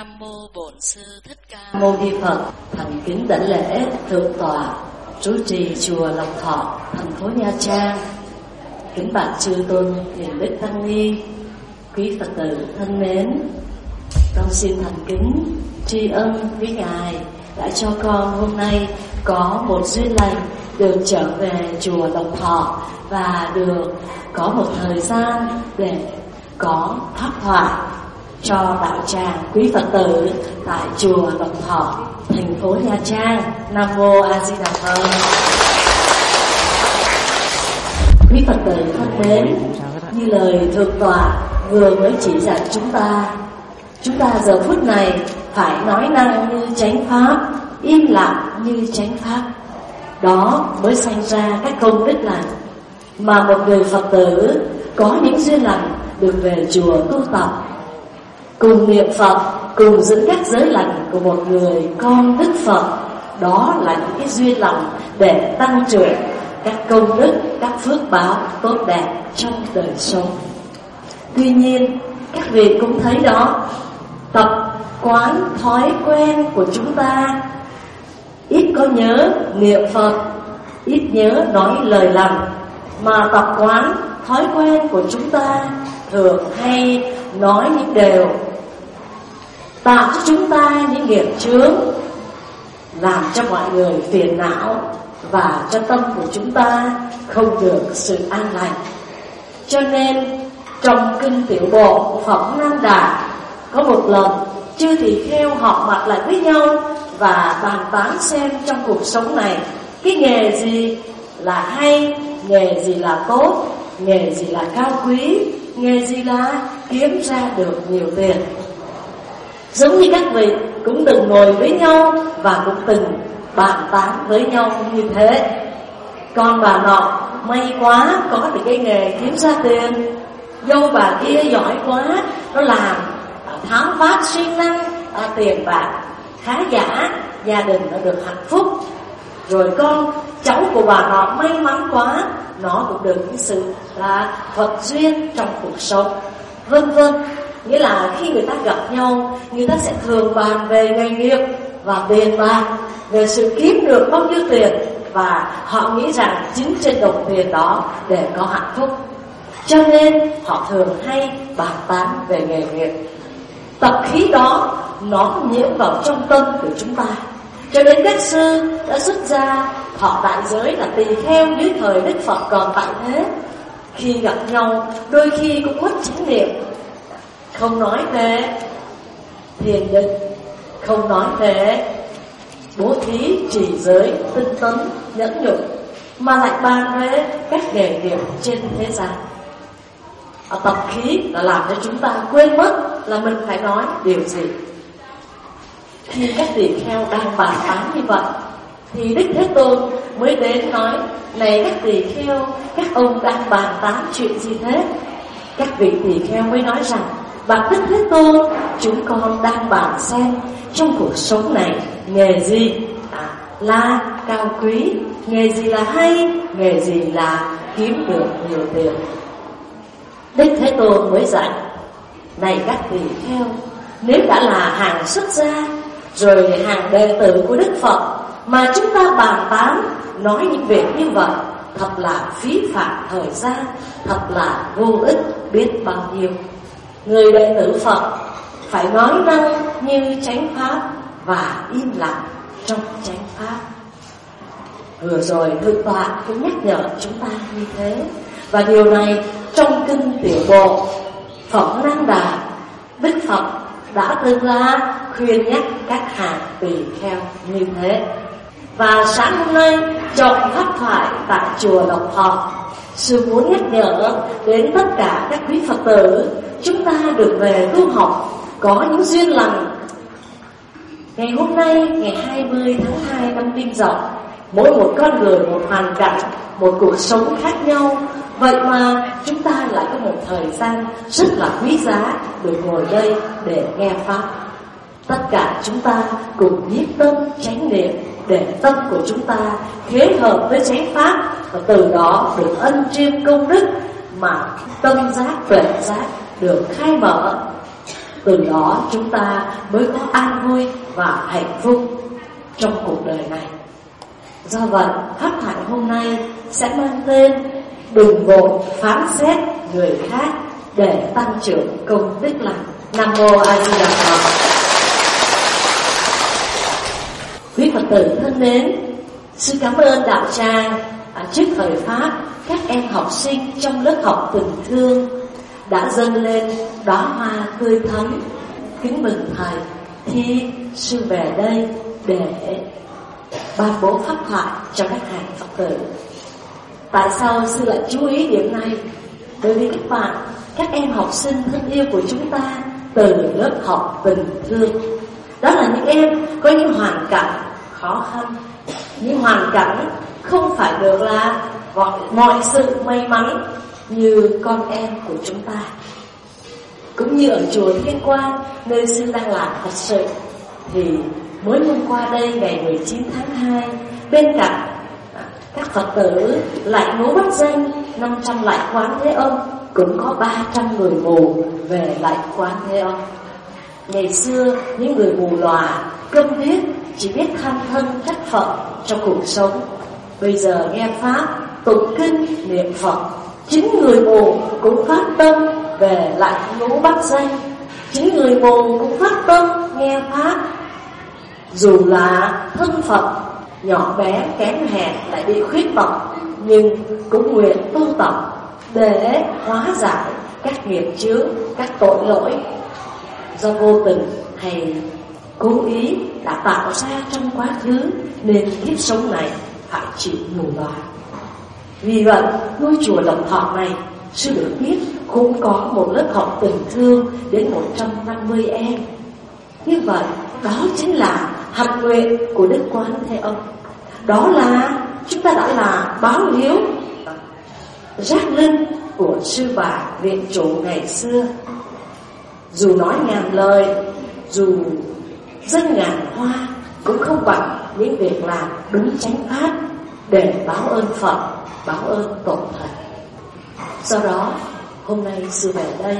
Nam mô Bổn Sư Thích Ca Mâu Ni Phật. Thành kính đảnh lễ thượng tọa chủ trì chùa Lộc Thọ, thành phố Nha Trang. Kính bạch chư tôn hiền đức tăng ni, quý Phật tử thân mến, con xin thành kính tri ân với ngài đã cho con hôm nay có một duyên lành được trở về chùa Lộc Thọ và được có một thời gian để có pháp thoại cho đạo tràng quý Phật tử tại chùa Lộc Thọ, thành phố Nha Trang. Nam mô A Di Đà Phật. Quý Phật tử thân mến, như lời thượng tọa vừa mới chỉ dạy chúng ta giờ phút này phải nói năng như chánh pháp, im lặng như chánh pháp. Đó mới sanh ra các công đức lành mà một người Phật tử có những duyên lành được về chùa tu tập, cùng niệm Phật, cùng giữ các giới lành của một người con Đức Phật. Đó là những cái duyên lành để tăng trưởng các công đức, các phước báo tốt đẹp trong đời sống. Tuy nhiên, các vị cũng thấy đó, tập quán thói quen của chúng ta ít có nhớ niệm Phật, ít nhớ nói lời lành, mà tập quán thói quen của chúng ta thường hay nói những điều tạo cho chúng ta những nghiệp chướng, làm cho mọi người phiền não và cho tâm của chúng ta không được sự an lành. Cho nên trong kinh Tiểu Bộ Phẩm Nam Đà có một lần chư tỳ kheo họp mặt lại với nhau và bàn tán xem trong cuộc sống này cái nghề gì là hay, nghề gì là tốt, nghề gì là cao quý, nghề gì là kiếm ra được nhiều tiền. Giống như các vị cũng từng ngồi với nhau và cũng từng bàn tán với nhau như thế. Con bà nọ may quá có được cái nghề kiếm ra tiền, dâu bà kia giỏi quá, nó làm tháo vát siêng năng tiền bạc khá giả, gia đình nó được hạnh phúc. Rồi con cháu của bà nọ may mắn quá, nó cũng được cái sự là Phật duyên trong cuộc sống, vân vân. Nghĩa là khi người ta gặp nhau, người ta sẽ thường bàn về nghề nghiệp và tiền bạc, về sự kiếm được bao nhiêu tiền, và họ nghĩ rằng chính trên đồng tiền đó để có hạnh phúc. Cho nên họ thường hay bàn tán về nghề nghiệp. Tập khí đó nó nhiễm vào trong tâm của chúng ta. Cho nên các sư đã xuất gia thọ đại giới là tỳ kheo dưới thời Đức Phật còn tại thế. Khi gặp nhau đôi khi cũng mất chánh niệm, không nói về thiền định, không nói về bố thí, trì giới, tinh tấn, nhẫn nhục, mà lại bàn về các nghề nghiệp trên thế gian. Tập khí là làm cho chúng ta quên mất là mình phải nói điều gì. Khi các tỳ kheo đang bàn tán như vậy thì Đức Thế Tôn mới đến nói: này các tỳ kheo, các ông đang bàn tán chuyện gì thế? Các vị tỳ kheo mới nói rằng: bạch Đức Thế Tôn, chúng con đang bàn xem trong cuộc sống này nghề gì là cao quý, nghề gì là hay, nghề gì là kiếm được nhiều tiền. Đức Thế Tôn mới dạy: này các tỳ kheo, nếu đã là hàng xuất gia rồi hàng đệ tử của Đức Phật mà chúng ta bàn tán nói những việc như vậy, thật là phí phạm thời gian, thật là vô ích biết bao nhiêu. Người đệ tử Phật phải nói năng như chánh pháp và im lặng trong chánh pháp. Vừa rồi thượng tọa cũng nhắc nhở chúng ta như thế, và điều này trong kinh Tiểu Bộ Phẩm Nam Đà, Đức Phật đã từng là khuyên nhắc các hàng tỳ kheo như thế. Và sáng hôm nay trong pháp thoại tại chùa Lộc Thọ, sư muốn nhắc nhở đến tất cả các quý Phật tử, chúng ta được về tu học có những duyên lành. Ngày hôm nay, ngày 20 tháng 2 năm Đinh Dậu, mỗi một con người, một hoàn cảnh, một cuộc sống khác nhau. Vậy mà chúng ta lại có một thời gian rất là quý giá được ngồi đây để nghe pháp. Tất cả chúng ta cùng nhiếp tâm chánh niệm để tâm của chúng ta kết hợp với chánh pháp, và từ đó được ân chiêm công đức mà tâm giác tuệ giác được khai mở. Từ đó chúng ta mới có an vui và hạnh phúc trong cuộc đời này. Do vậy, pháp thoại hôm nay sẽ mang tên đừng vội phán xét người khác để tăng trưởng công đức lành. Nam mô A Di Đà Phật. Quý Phật tử thân mến, xin cảm ơn đạo tràng trước thời pháp các em học sinh trong lớp học tình thương đã dâng lên đóa hoa tươi thắm. Kính mừng thầy khi sư về đây để ban bố pháp thoại cho các hàng Phật tử. Tại sao sư lại chú ý điểm này? Bởi vì các em học sinh thân yêu của chúng ta từ lớp học tình thương, đó là những em có những hoàn cảnh khó khăn, những hoàn cảnh không phải được là mọi sự may mắn như con em của chúng ta. Cũng như ở chùa Thiên Quang nơi sư đang làm Phật sự, thì mới hôm qua đây ngày 19 tháng 2, bên cạnh các Phật tử lại ngũ bát danh 500 lạy Quán Thế Âm, cũng có 300 người mù về lạy Quán Thế Âm. Ngày xưa những người mù lòa câm điếc chỉ biết than thân trách Phật trong cuộc sống, bây giờ nghe pháp tụng kinh niệm Phật, chính người mù cũng phát tâm về lại ngũ bát danh. Chính người mù cũng phát tâm nghe pháp, dù là thân Phật nhỏ bé kém hèn lại bị khuyết tật, nhưng cũng nguyện tu tập để hóa giải các nghiệp chướng, các tội lỗi do vô tình hay cố ý đã tạo ra trong quá khứ, nên kiếp sống này phải chịu mù lòa. Vì vậy, ngôi chùa Đồng Thọ này, sư được biết cũng có một lớp học tình thương đến 150 em. Như vậy, đó chính là hạnh nguyện của Đức Quán Thế Âm. Đó là chúng ta đã là báo hiếu giác linh của sư bà viện chủ ngày xưa. Dù nói ngàn lời, dù dâng ngàn hoa, cũng không bằng những việc làm đúng chánh pháp để báo ơn Phật, báo ơn tổ thần. Do đó, hôm nay sư về đây,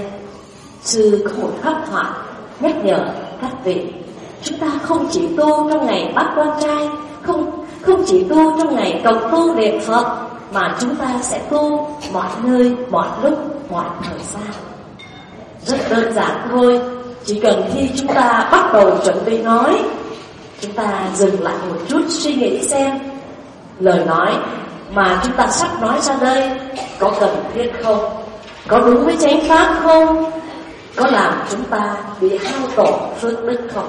sư có một pháp thoại nhắc nhở các vị. Chúng ta không chỉ tu trong ngày Bát Quan Trai, không chỉ tu trong ngày cầu tu niệm Phật, mà chúng ta sẽ tu mọi nơi, mọi lúc, mọi thời gian. Rất đơn giản thôi, chỉ cần khi chúng ta bắt đầu chuẩn bị nói, chúng ta dừng lại một chút suy nghĩ xem lời nói mà chúng ta sắp nói ra đây có cần thiết không, có đúng với chánh pháp không, có làm chúng ta bị hao tổn phước đức không.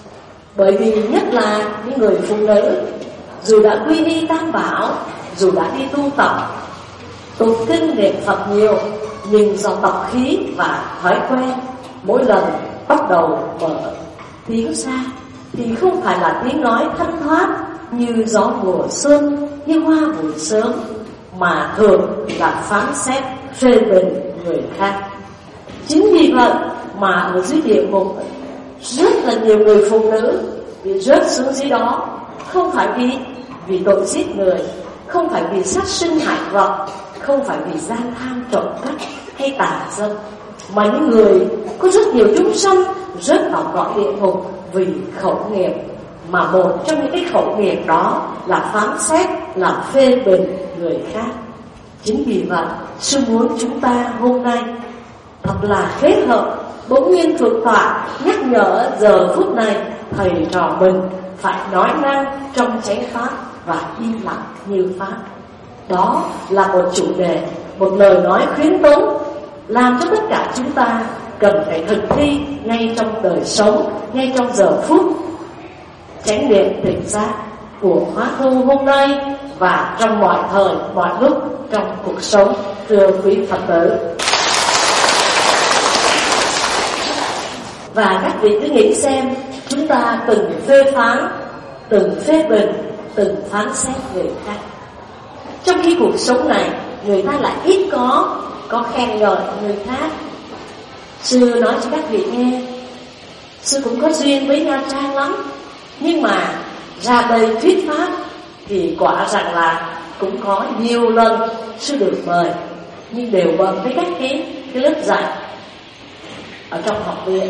Bởi vì nhất là những người phụ nữ, dù đã quy y Tam Bảo, dù đã đi tu tập, tụng kinh niệm Phật nhiều, nhưng do tập khí và thói quen, mỗi lần bắt đầu mở tiếng ra thì không phải là tiếng nói thanh thoát như gió mùa xuân, như hoa buổi sớm, mà thường là phán xét phê bình người khác. Chính vì vậy mà ở dưới địa ngục rất là nhiều người phụ nữ bị rớt xuống dưới đó, không phải vì tội giết người, không phải vì sát sinh hại vật, không phải vì gian tham trộm cắp hay tà dâm, mà những người có rất nhiều chúng sanh rớt vào cõi địa ngục vì khẩu nghiệp, mà một trong những cái khẩu nghiệp đó là phán xét, là phê bình người khác. Chính vì vậy, sư muốn chúng ta hôm nay thật là kết hợp bỗng nhiên thượng tọa nhắc nhở giờ phút này thầy trò mình phải nói năng trong chánh pháp và im lặng như pháp. Đó là một chủ đề, một lời nói khuyến tống làm cho tất cả chúng ta cần phải thực thi ngay trong đời sống, ngay trong giờ phút chánh niệm tỉnh giác của khóa tu hôm nay và trong mọi thời, mọi lúc trong cuộc sống. Thưa quý Phật tử, và các vị cứ nghĩ xem, chúng ta từng phê phán, từng phê bình, từng phán xét người khác, trong khi cuộc sống này người ta lại ít có khen ngợi người khác. Sư nói cho các vị nghe, sư cũng có duyên với Nha Trang lắm, nhưng mà ra đây thuyết pháp thì quả rằng là cũng có nhiều lần sư được mời, nhưng đều bận với các cái lớp dạy ở trong học viện.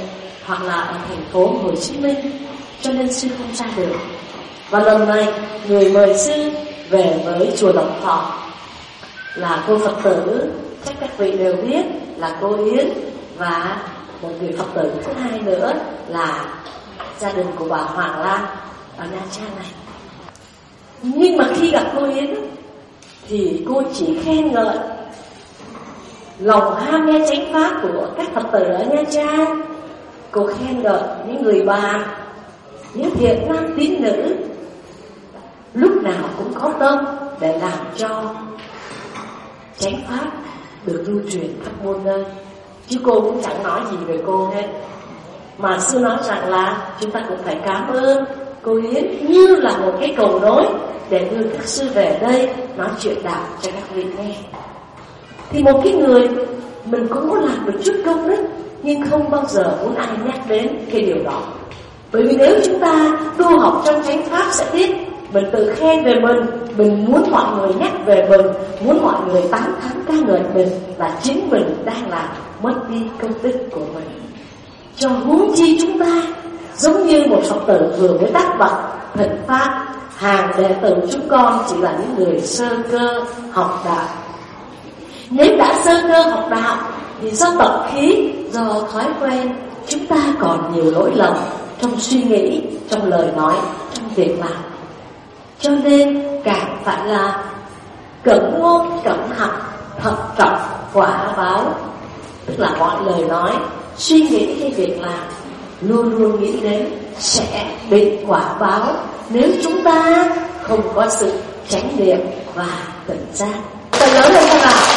hoặc là ở thành phố Hồ Chí Minh, cho nên sư không ra được. Và lần này người mời sư về với chùa Lộc Thọ là cô Phật tử, chắc các vị đều biết là cô Yến, và một người Phật tử thứ hai nữa là gia đình của bà Hoàng Lan ở Nha Trang này. Nhưng mà khi gặp cô Yến thì cô chỉ khen ngợi lòng ham nghe chánh pháp của các Phật tử ở Nha Trang. Cô khen ngợi những người bà, những thiện nam tín nữ lúc nào cũng có tâm để làm cho chánh pháp được lưu truyền khắp muôn nơi. Chứ cô cũng chẳng nói gì về cô hết, mà sư nói rằng là chúng ta cũng phải cảm ơn cô Yến như là một cái cầu nối để đưa các sư về đây nói chuyện đạo cho các vị nghe. Thì một cái người mình cũng muốn làm được chút công đức, nhưng không bao giờ muốn ai nhắc đến cái điều đó. Bởi vì nếu chúng ta tu học trong chánh pháp sẽ biết, mình tự khen về mình muốn mọi người nhắc về mình, muốn mọi người tán thán ca ngợi mình, là chính mình đang làm mất đi công đức của mình. Cho huống chi chúng ta giống như một Phật tử vừa mới đắc bậc thịnh pháp, hàng đệ tử chúng con chỉ là những người sơ cơ học đạo. Nếu đã sơ cơ học đạo thì do tập khí, do thói quen, chúng ta còn nhiều lỗi lầm trong suy nghĩ, trong lời nói, trong việc làm. Cho nên càng phải là cẩn ngôn cẩn học, thật trọng quả báo. Tức là mọi lời nói, suy nghĩ hay việc làm luôn luôn nghĩ đến sẽ bị quả báo nếu chúng ta không có sự chánh niệm và tỉnh giác. Tôi lớn lên không ạ?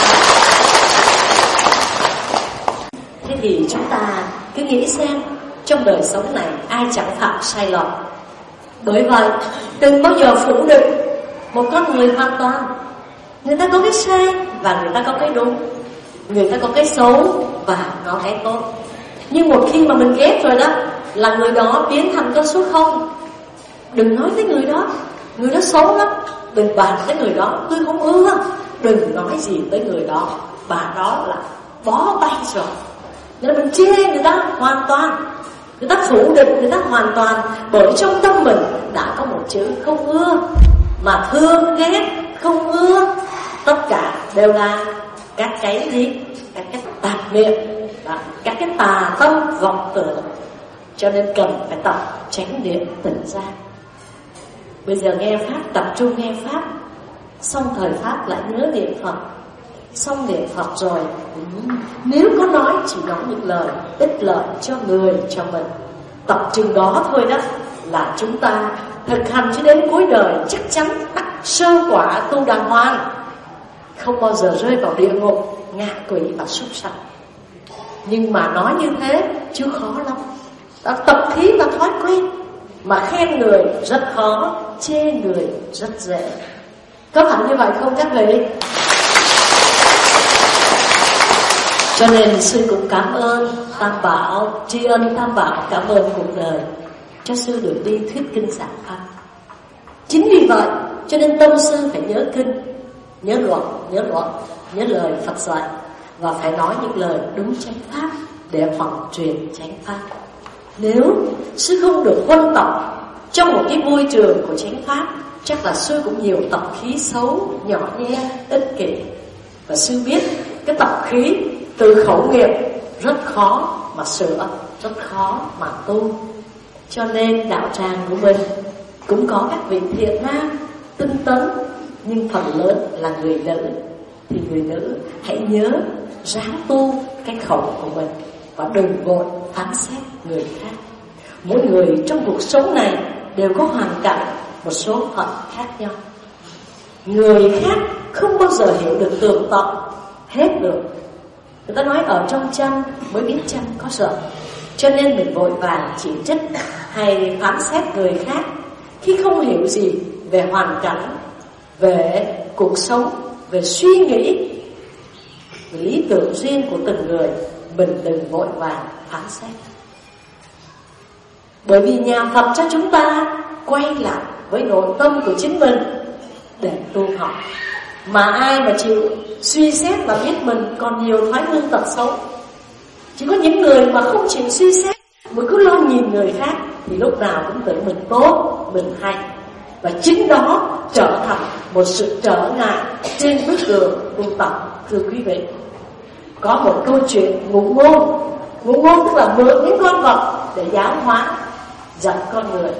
Thế thì chúng ta cứ nghĩ xem, trong đời sống này ai chẳng phạm sai lầm. Bởi vậy đừng bao giờ phủ định một con người hoàn toàn. Người ta có cái sai và người ta có cái đúng, người ta có cái xấu và có cái tốt. Nhưng một khi mà mình ghét rồi đó, là người đó biến thành con số 0. Đừng nói tới người đó xấu lắm, đừng bàn tới người đó, tôi không ưa. Đừng nói gì tới người đó, bà đó là bó tay rồi. Nên mình chê người ta hoàn toàn, người ta phủ định người ta hoàn toàn, bởi trong tâm mình đã có một chữ không ưa. Mà thương ghét không ưa, tất cả đều là các cái gì? Các cái tạp niệm, các cái tà tâm vọng tưởng. Cho nên cần phải tập chánh niệm tỉnh giác. Bây giờ nghe pháp, tập trung nghe pháp, xong thời pháp lại nhớ niệm Phật. Xong niệm Phật rồi, nếu có nói chỉ nói những lời ích lợi cho người, cho mình. Tập trung đó thôi đó là chúng ta thực hành cho đến cuối đời chắc chắn đắc sơ quả tu đàng hoàng, không bao giờ rơi vào địa ngục, ngạ quỷ và súc sanh. Nhưng mà nói như thế chứ khó lắm. Đã tập khí và thói quen, mà khen người rất khó, chê người rất dễ. Có phải như vậy không các vị? Cho nên sư cũng cảm ơn Tam Bảo, tri ân Tam Bảo, cảm ơn cuộc đời cho sư được đi thuyết kinh giảng pháp. Chính vì vậy cho nên tâm sư phải nhớ kinh, nhớ lời Phật dạy, và phải nói những lời đúng chánh pháp để phỏng truyền chánh pháp. Nếu sư không được huân tập trong một cái môi trường của chánh pháp, chắc là sư cũng nhiều tập khí xấu, nhỏ nhe, ích kỷ. Và sư biết cái tập khí từ khẩu nghiệp rất khó mà sửa, rất khó mà tu. Cho nên đạo tràng của mình cũng có các vị thiện nam tinh tấn, nhưng phần lớn là người nữ. Thì người nữ hãy nhớ ráng tu cái khẩu của mình, và đừng vội phán xét người khác. Mỗi người trong cuộc sống này đều có hoàn cảnh, một số phận khác nhau. Người khác không bao giờ hiểu được tường tận hết được. Người ta nói ở trong chăn mới biết chăn có rợ. Cho nên mình vội vàng chỉ trích hay phán xét người khác khi không hiểu gì về hoàn cảnh, về cuộc sống, về suy nghĩ, về lý tưởng riêng của từng người. Mình đừng vội vàng phán xét. Bởi vì nhà Phật cho chúng ta quay lại với nội tâm của chính mình để tu học. Mà ai mà chịu suy xét và biết mình còn nhiều thói hư tật xấu. Chỉ có những người mà không chịu suy xét mà cứ lo nhìn người khác thì lúc nào cũng tưởng mình tốt, mình hay. Và chính đó trở thành một sự trở ngại trên bước đường tu tập. Thưa quý vị, có một câu chuyện ngụ ngôn. Ngụ ngôn tức là mượn những con vật để giáo hóa dạy con người.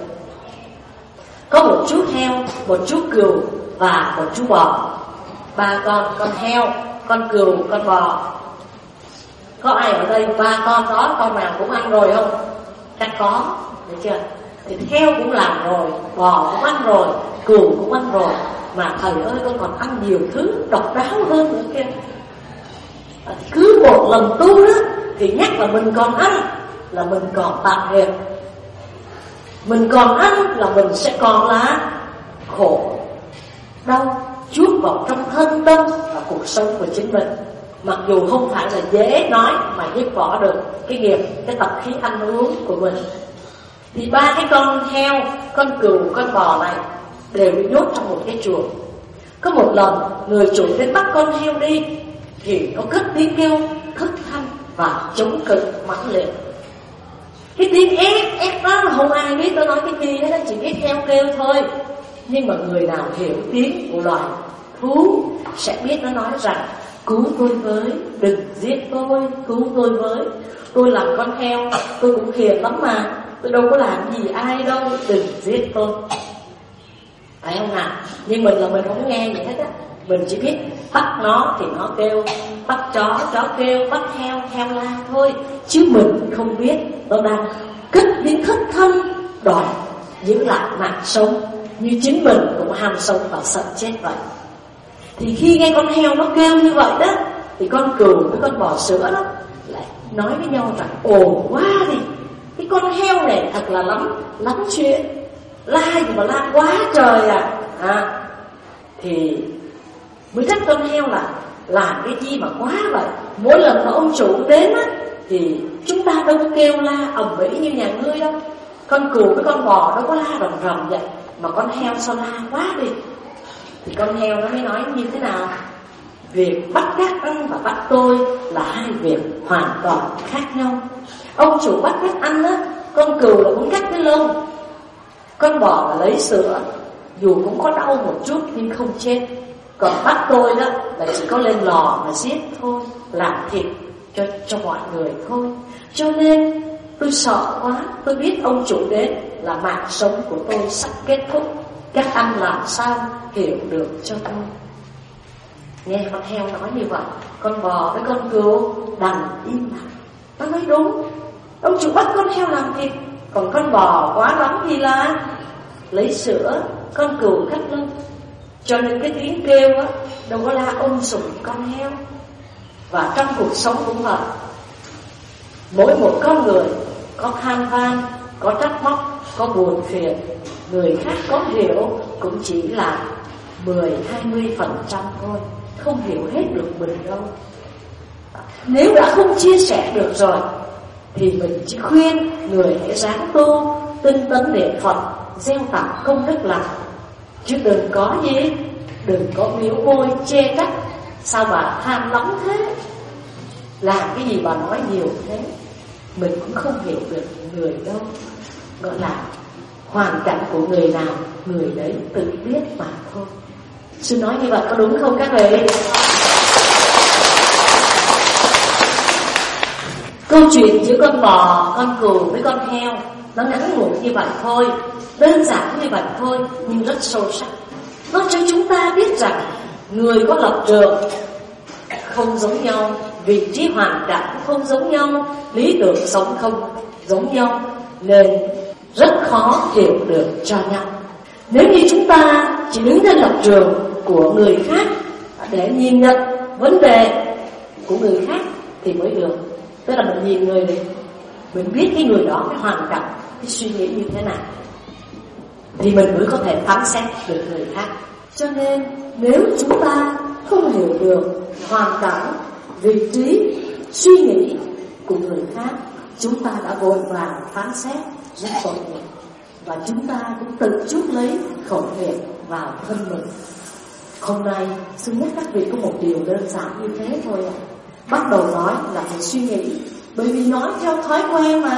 Có một chú heo, một chú cừu và một chú bò. Ba con heo, con cừu, con bò. Có ai ở đây ba con đó con nào cũng ăn rồi không? Chắc có, được chưa? Thì heo cũng làm rồi, bò cũng ăn rồi, cừu cũng ăn rồi. Mà thầy ơi, con còn ăn nhiều thứ độc đáo hơn nữa kia. Cứ một lần tu đó thì nhắc là mình còn ăn, là mình còn tạo nghiệp. Mình còn ăn là mình sẽ còn là khổ đau chuốc vào trong thân tâm và cuộc sống của chính mình. Mặc dù không phải là dễ nói mà dứt bỏ được cái nghiệp, cái tập khí ăn uống của mình. Thì ba cái con heo, con cừu, con bò này đều bị nhốt trong một cái chuồng. Có một lần người chủ đến bắt con heo đi thì nó cất tiếng kêu thất thanh và chống cự mãnh liệt. Cái tiếng ép đó không ai biết nó nói cái gì hết, chỉ biết heo kêu thôi. Nhưng mà người nào hiểu tiếng của loài thú sẽ biết nó nói rằng cứu tôi với, đừng giết tôi, cứu tôi với. Tôi làm con heo, tôi cũng hiền lắm mà, tôi đâu có làm gì ai đâu, đừng giết tôi. Phải không nào? Nhưng mình là mình không nghe gì hết á. Mình chỉ biết bắt nó thì nó kêu, bắt chó kêu, bắt heo la thôi. Chứ mình không biết nó đang cất tiếng thất thanh đòi giữ lại mạng sống, như chính mình cũng ham sống và sợ chết vậy. Thì khi nghe con heo nó kêu như vậy đó, thì con cừu với con bò sữa đó lại nói với nhau rằng ồ quá đi, cái con heo này thật là lắm chuyện, la gì mà la quá trời à. Thì mới trách con heo là làm cái gì mà quá vậy. Mỗi lần mà ông chủ đến á thì chúng ta đâu có kêu la ầm ĩ như nhà ngươi đâu. Con cừu với con bò đâu có la rầm rầm vậy, mà con heo sao la quá đi. Thì con heo nó mới nói như thế nào? Việc bắt các ăn và bắt tôi là hai việc hoàn toàn khác nhau. Ông chủ bắt các ăn á, con cừu là muốn cắt cái lông, con bò là lấy sữa, dù cũng có đau một chút nhưng không chết. Còn bắt tôi đó là chỉ có lên lò mà giết thôi, làm thịt cho mọi người thôi. Cho nên tôi sợ quá, tôi biết ông chủ đến là mạng sống của tôi sắp kết thúc. Các anh làm sao hiểu được cho tôi? Nghe con heo nói như vậy, con bò với con cừu đành im lặng. Nó nói đúng, ông chủ bắt con heo làm thịt, còn con bò quá lắm thì là lấy sữa, con cừu cắt lông. Cho nên cái tiếng kêu á đâu có la sủng con heo. Và trong cuộc sống cũng vậy. Mỗi một con người có than van, có trách móc, có buồn phiền. Người khác có hiểu cũng chỉ là 10-20% thôi, không hiểu hết được mình đâu. Nếu đã không chia sẻ được rồi thì mình chỉ khuyên người hãy ráng tu, tinh tấn niệm Phật, gieo tạo công đức lành. Chứ đừng có gì, đừng có miếu môi chê trách. Sao bà tham lắm thế, làm cái gì bà nói nhiều thế. Mình cũng không hiểu được người đâu. Gọi là hoàn cảnh của người nào người đấy tự biết mà thôi. Sư nói như vậy có đúng không các vị? Câu chuyện giữa con bò, con cừu với con heo nó ngắn ngủi như vậy thôi, đơn giản như vậy thôi, nhưng rất sâu sắc. Nó cho chúng ta biết rằng người có lập trường không giống nhau, vị trí hoàn cảnh không giống nhau, lý tưởng sống không giống nhau, nên rất khó hiểu được cho nhau. Nếu như chúng ta chỉ đứng trên lập trường của người khác để nhìn nhận vấn đề của người khác thì mới được. Tức là mình nhìn người này, mình biết cái người đó, cái hoàn cảnh, cái suy nghĩ như thế nào, thì mình mới có thể phán xét được người khác. Cho nên nếu chúng ta không hiểu được hoàn cảnh, vị trí, suy nghĩ của người khác, chúng ta đã vội vàng phán xét rất tội nghiệp. Và chúng ta cũng tự chuốc lấy khẩu nghiệp vào thân mình. Hôm nay xin nhắc các vị có một điều đơn giản như thế thôi ạ. Bắt đầu nói là phải suy nghĩ, bởi vì nói theo thói quen mà.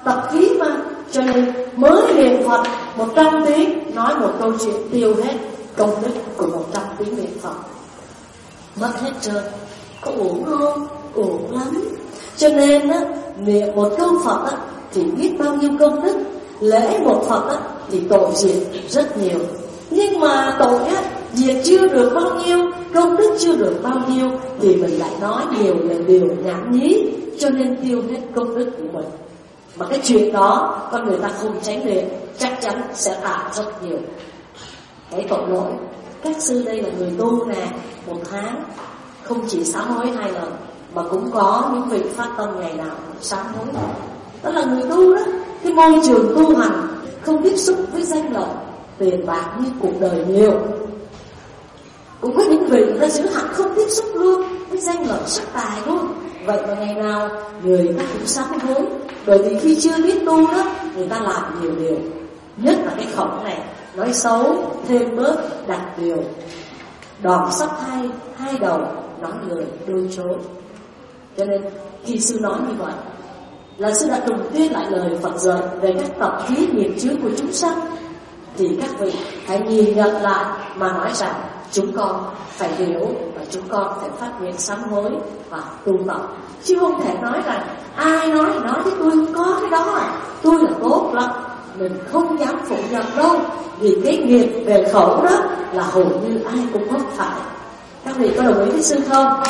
tập khí mà. Cho nên mới niệm Phật 100 tiếng nói một câu chuyện tiêu hết công đức của 100 tiếng niệm Phật, mất hết trơn. Có uổng không? Uổng lắm. Cho nên á, niệm một câu Phật á, thì biết bao nhiêu công đức. Lễ một Phật á, thì tội diệt rất nhiều. Nhưng mà tội á, diệt chưa được bao nhiêu, công đức chưa được bao nhiêu, thì mình lại nói nhiều về điều nhảm nhí, cho nên tiêu hết công đức của mình. Mà cái chuyện đó con người ta không tránh được, chắc chắn sẽ tạo rất nhiều cái tội lỗi. Các sư đây là người tu nè, một tháng không chỉ sám hối 2 lần, mà cũng có những vị phát tâm ngày nào cũng sám hối. Đó là người tu đó. Cái môi trường tu hành không tiếp xúc với danh lợi, tiền bạc như cuộc đời nhiều. Cũng có những vị người ta giữ hạnh không tiếp xúc luôn với danh lợi sắc tài luôn. Vậy mà ngày nào người ta cũng sám hối. Bởi vì khi chưa biết tu đó, người ta làm nhiều điều. Nhất là cái khổng này, nói xấu, thêm bớt, đặt điều, đòn sắp hai đầu, nói lời đôi chối. Cho nên khi sư nói như vậy là sư đã trùng tuyên lại lời Phật dạy về các tập khí nghiệp chướng của chúng sanh. Thì các vị hãy nhìn nhận lại mà nói rằng chúng con phải hiểu và chúng con phải phát nguyện sám hối và tu tập. Chứ không thể nói rằng ai nói thì nói chứ tôi không có cái đó à, tôi là tốt lắm. Mình không dám phủ nhận đâu, vì cái nghiệp về khẩu đó là hầu như ai cũng mắc phải. Các vị có đồng ý với sư không?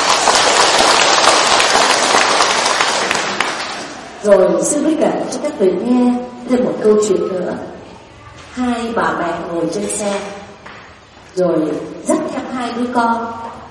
Rồi sư mới kể cho các vị nghe thêm một câu chuyện nữa. 2 bà mẹ ngồi trên xe, rồi dắt theo 2 đứa con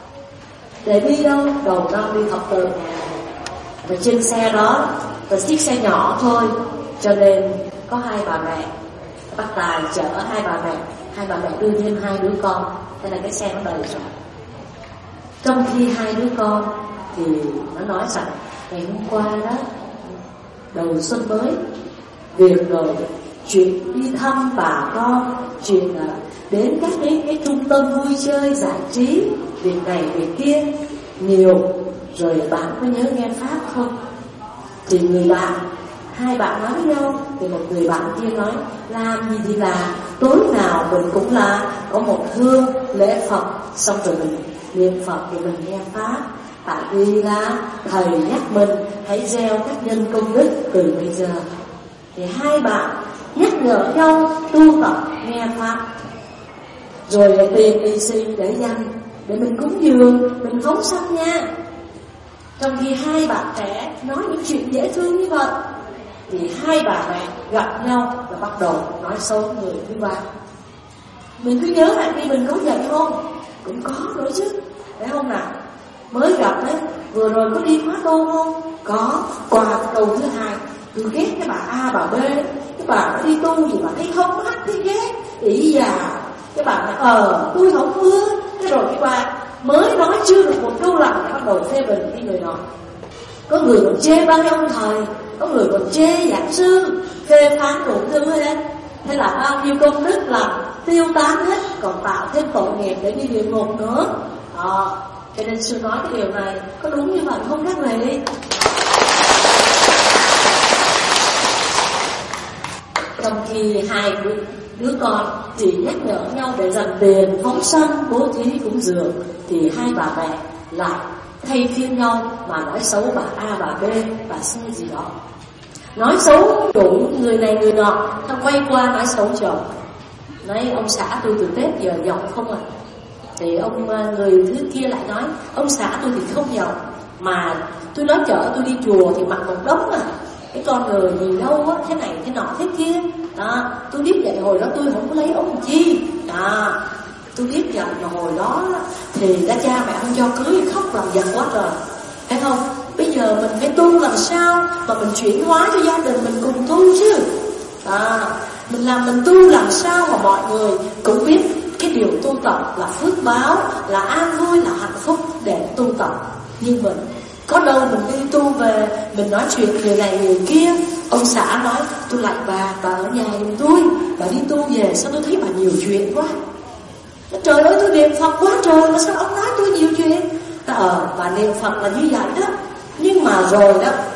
để đi đâu? Đầu năm đi học từ. Và trên xe đó là chiếc xe nhỏ thôi, cho nên có 2 bà mẹ bắt tài chở 2 bà mẹ. 2 bà mẹ đưa thêm 2 đứa con, thế là cái xe nó đầy rồi. Trong khi 2 đứa con thì nó nói rằng ngày hôm qua đó, đầu xuân mới, việc rồi chuyện đi thăm bà con, chuyện đến các cái trung tâm vui chơi giải trí, việc này việc kia nhiều. Rồi bạn có nhớ nghe pháp không? Thì người bạn, 2 bạn nói với nhau, thì một người bạn kia nói làm gì thì làm, tối nào mình cũng là có một hương lễ Phật, xong rồi mình niệm Phật thì mình nghe pháp. Tại vì là thầy nhắc mình hãy gieo các nhân công đức từ bây giờ. Thì 2 bạn nhắc nhở nhau tu tập nghe pháp, rồi lại tiền lì xì để dành để mình cúng dường, mình phóng sanh nha. Trong khi 2 bạn trẻ nói những chuyện dễ thương như vậy, thì 2 bà mẹ gặp nhau và bắt đầu nói xấu người thứ ba. Mình cứ nhớ lại đi, mình có vậy không? Cũng có nữa chứ, phải không nào? Mới gặp đấy, vừa rồi có đi khóa tu không? Có. Qua đầu thứ 2, tôi ghét cái bà A bà B, cái bà nó đi tu gì mà thấy không hắt thấy ghét, ỷ già. Cái bà nói tôi không ưa. Thế rồi cái bà mới nói chưa được một câu lặng thì bắt đầu phê bình cái người đó. Có người còn chê ba cái ông thầy, có người còn chê giảng sư, phê phán đủ thứ hết. Thế là bao nhiêu công đức làm tiêu tán hết, còn tạo thêm tội nghiệp để đi địa ngục nữa. Cho nên sư nói cái điều này có đúng như vậy không các vị? Trong khi 2 đứa con chỉ nhắc nhở nhau để dành tiền phóng sanh, bố thí cúng dường, thì 2 bà mẹ lại thay phiên nhau mà nói xấu bà A, bà B, bà C gì đó. Nói xấu đủ người này người nọ. Thằng quay qua nói xấu chồng, nói ông xã tôi từ Tết giờ giàu không à. Thì ông người thứ kia lại nói ông xã tôi thì không giàu, mà tôi nói chở tôi đi chùa thì mặc một đống à, cái con người gì đâu á, thế này thế nọ thế kia đó. Tôi biết vậy hồi đó tôi không có lấy ông chi đó. Tôi biết vậy mà hồi đó thì đã cha mẹ không cho cưới, khóc làm giận quá trời, thấy không? Bây giờ mình phải tu làm sao mà mình chuyển hóa cho gia đình mình cùng tu chứ. Mình mình tu làm sao mà mọi người cũng biết cái điều tu tập là phước báo, là an vui, là hạnh phúc để tu tập. Nhưng mình có đâu mình đi tu về, mình nói chuyện người này người kia. Ông xã nói tôi lại bà ở nhà giùm tôi, bà đi tu về sao tôi thấy bà nhiều chuyện quá. Trời ơi tôi niệm Phật quá trời mà sao ông nói tôi nhiều chuyện. Bà niệm Phật là như vậy đó. Nhưng mà rồi đó,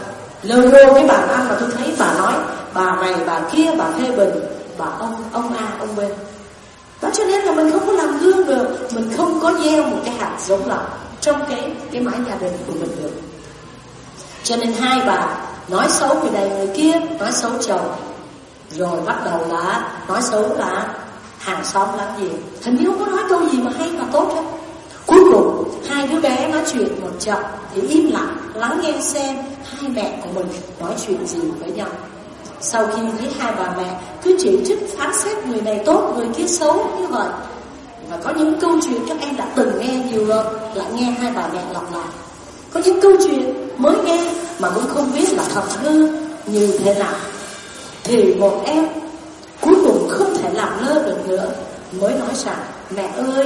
Lơ vô cái bàn ăn mà tôi thấy bà nói bà này bà kia, bà phê bình bà ông A ông B. Đó cho nên là mình không có làm gương được, mình không có gieo một cái hạt giống lành trong cái mái gia đình của mình được. Cho nên hai bà nói xấu người này người kia, nói xấu chồng, rồi bắt đầu là nói xấu là hàng xóm láng giềng. Hình như không có nói câu gì mà hay mà tốt hết. Cuối cùng hai đứa bé nói chuyện một trận thì im lặng lắng nghe xem hai mẹ của mình nói chuyện gì với nhau. Sau khi thấy hai bà mẹ cứ chỉ trích phán xét người này tốt người kia xấu như vậy, và có những câu chuyện các em đã từng nghe nhiều rồi, lại nghe hai bà mẹ lặp lại. Có những câu chuyện mới nghe mà cũng không biết là thật hư như thế nào, thì một em cuối cùng không thể làm lơ được nữa, mới nói rằng mẹ ơi,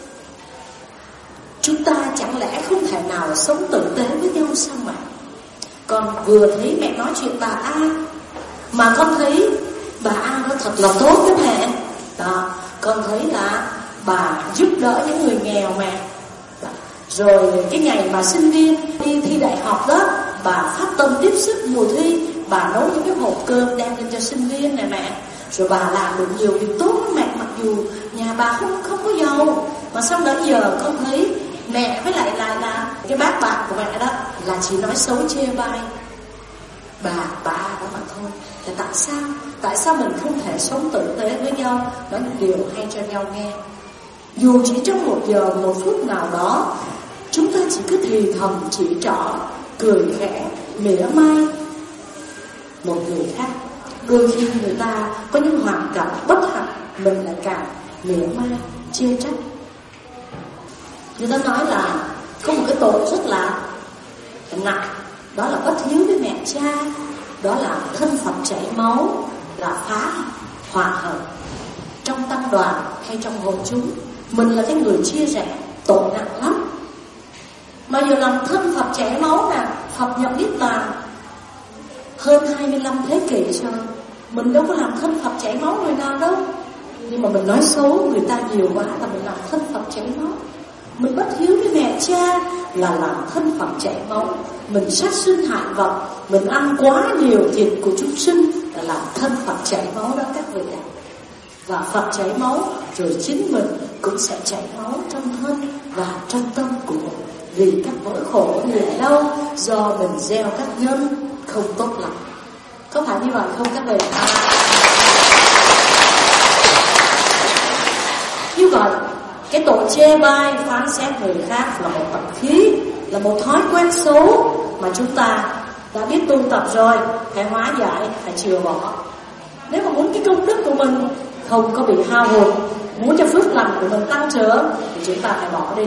chúng ta chẳng lẽ không thể nào sống tử tế với nhau sao mẹ? Con vừa thấy mẹ nói chuyện bà A mà con thấy bà A nó thật là tốt đó mẹ. Đó, con thấy là bà giúp đỡ những người nghèo mẹ. Rồi cái ngày mà sinh viên đi thi đại học đó, bà phát tâm tiếp sức mùa thi, bà nấu những cái hộp cơm đem lên cho sinh viên này mẹ. Rồi bà làm được nhiều việc tốt đó mẹ, mặc dù nhà bà không có giàu, mà sau đó giờ con thấy mẹ với lại là cái bác bạn của mẹ đó là chỉ nói xấu chê bai bà đó mà thôi. Thì tại sao mình không thể sống tử tế với nhau, nói những điều hay cho nhau nghe? Dù chỉ trong 1 giờ 1 phút nào đó, chúng ta chỉ cứ thì thầm chỉ trỏ, cười khẽ, mỉa mai một người khác. Đôi khi người ta có những hoàn cảnh bất hạnh, mình lại càng mỉa mai, chê trách. Người ta nói là có một cái tội rất là nặng, đó là bất hiếu với mẹ cha, đó là thân Phật chảy máu, là phá hòa hợp trong tăng đoàn hay trong hội chúng. Mình là cái người chia rẽ, tội nặng lắm. Mà giờ làm thân Phật chảy máu nè, Phật nhập Niết Bàn hơn 25 thế kỷ rồi, mình đâu có làm thân Phật chảy máu người nào đâu. Nhưng mà mình nói xấu người ta nhiều quá là mình làm thân Phật chảy máu. Mình bất hiếu với mẹ cha là làm thân Phật chảy máu. Mình sát sinh hại vật, mình ăn quá nhiều thịt của chúng sinh là làm thân Phật chảy máu đó các vị ạ. Và Phật chảy máu rồi chính mình cũng sẽ chảy máu trong thân và trong tâm của mình. Vì các nỗi khổ người đau do mình gieo các nhân không tốt lành. Có phải như vậy không các vị? Như vậy, cái tội chê bai phán xét người khác là một tập khí, là một thói quen xấu mà chúng ta đã biết tu tập rồi, phải hóa giải, phải chừa bỏ. Nếu mà muốn cái công đức của mình không có bị hao hụt, muốn cho phước lành của mình tăng trưởng, thì chúng ta phải bỏ đi.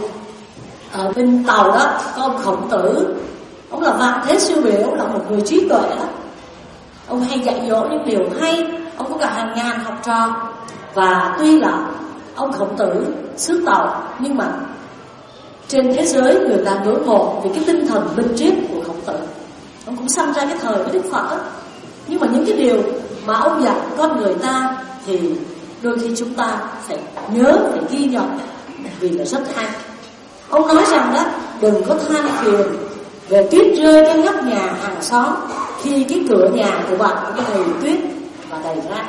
Ở bên Tàu đó có ông Khổng Tử, ông là vạn thế siêu biểu, là một người trí tuệ đó. Ông hay dạy dỗ những điều hay, ông có cả hàng ngàn học trò. Và tuy là ông Khổng Tử xứ Tàu, nhưng mà trên thế giới người ta ngưỡng mộ vì cái tinh thần minh triết của Khổng Tử. Ông cũng sanh ra cái thời với Đức Phật đó. Nhưng mà những cái điều mà ông dạy con người ta thì đôi khi chúng ta phải nhớ, phải ghi nhận, vì là rất hay. Ông nói rằng đó, đừng có than phiền về tuyết rơi trên nóc nhà hàng xóm khi cái cửa nhà của bạn có đầy tuyết và đầy rác.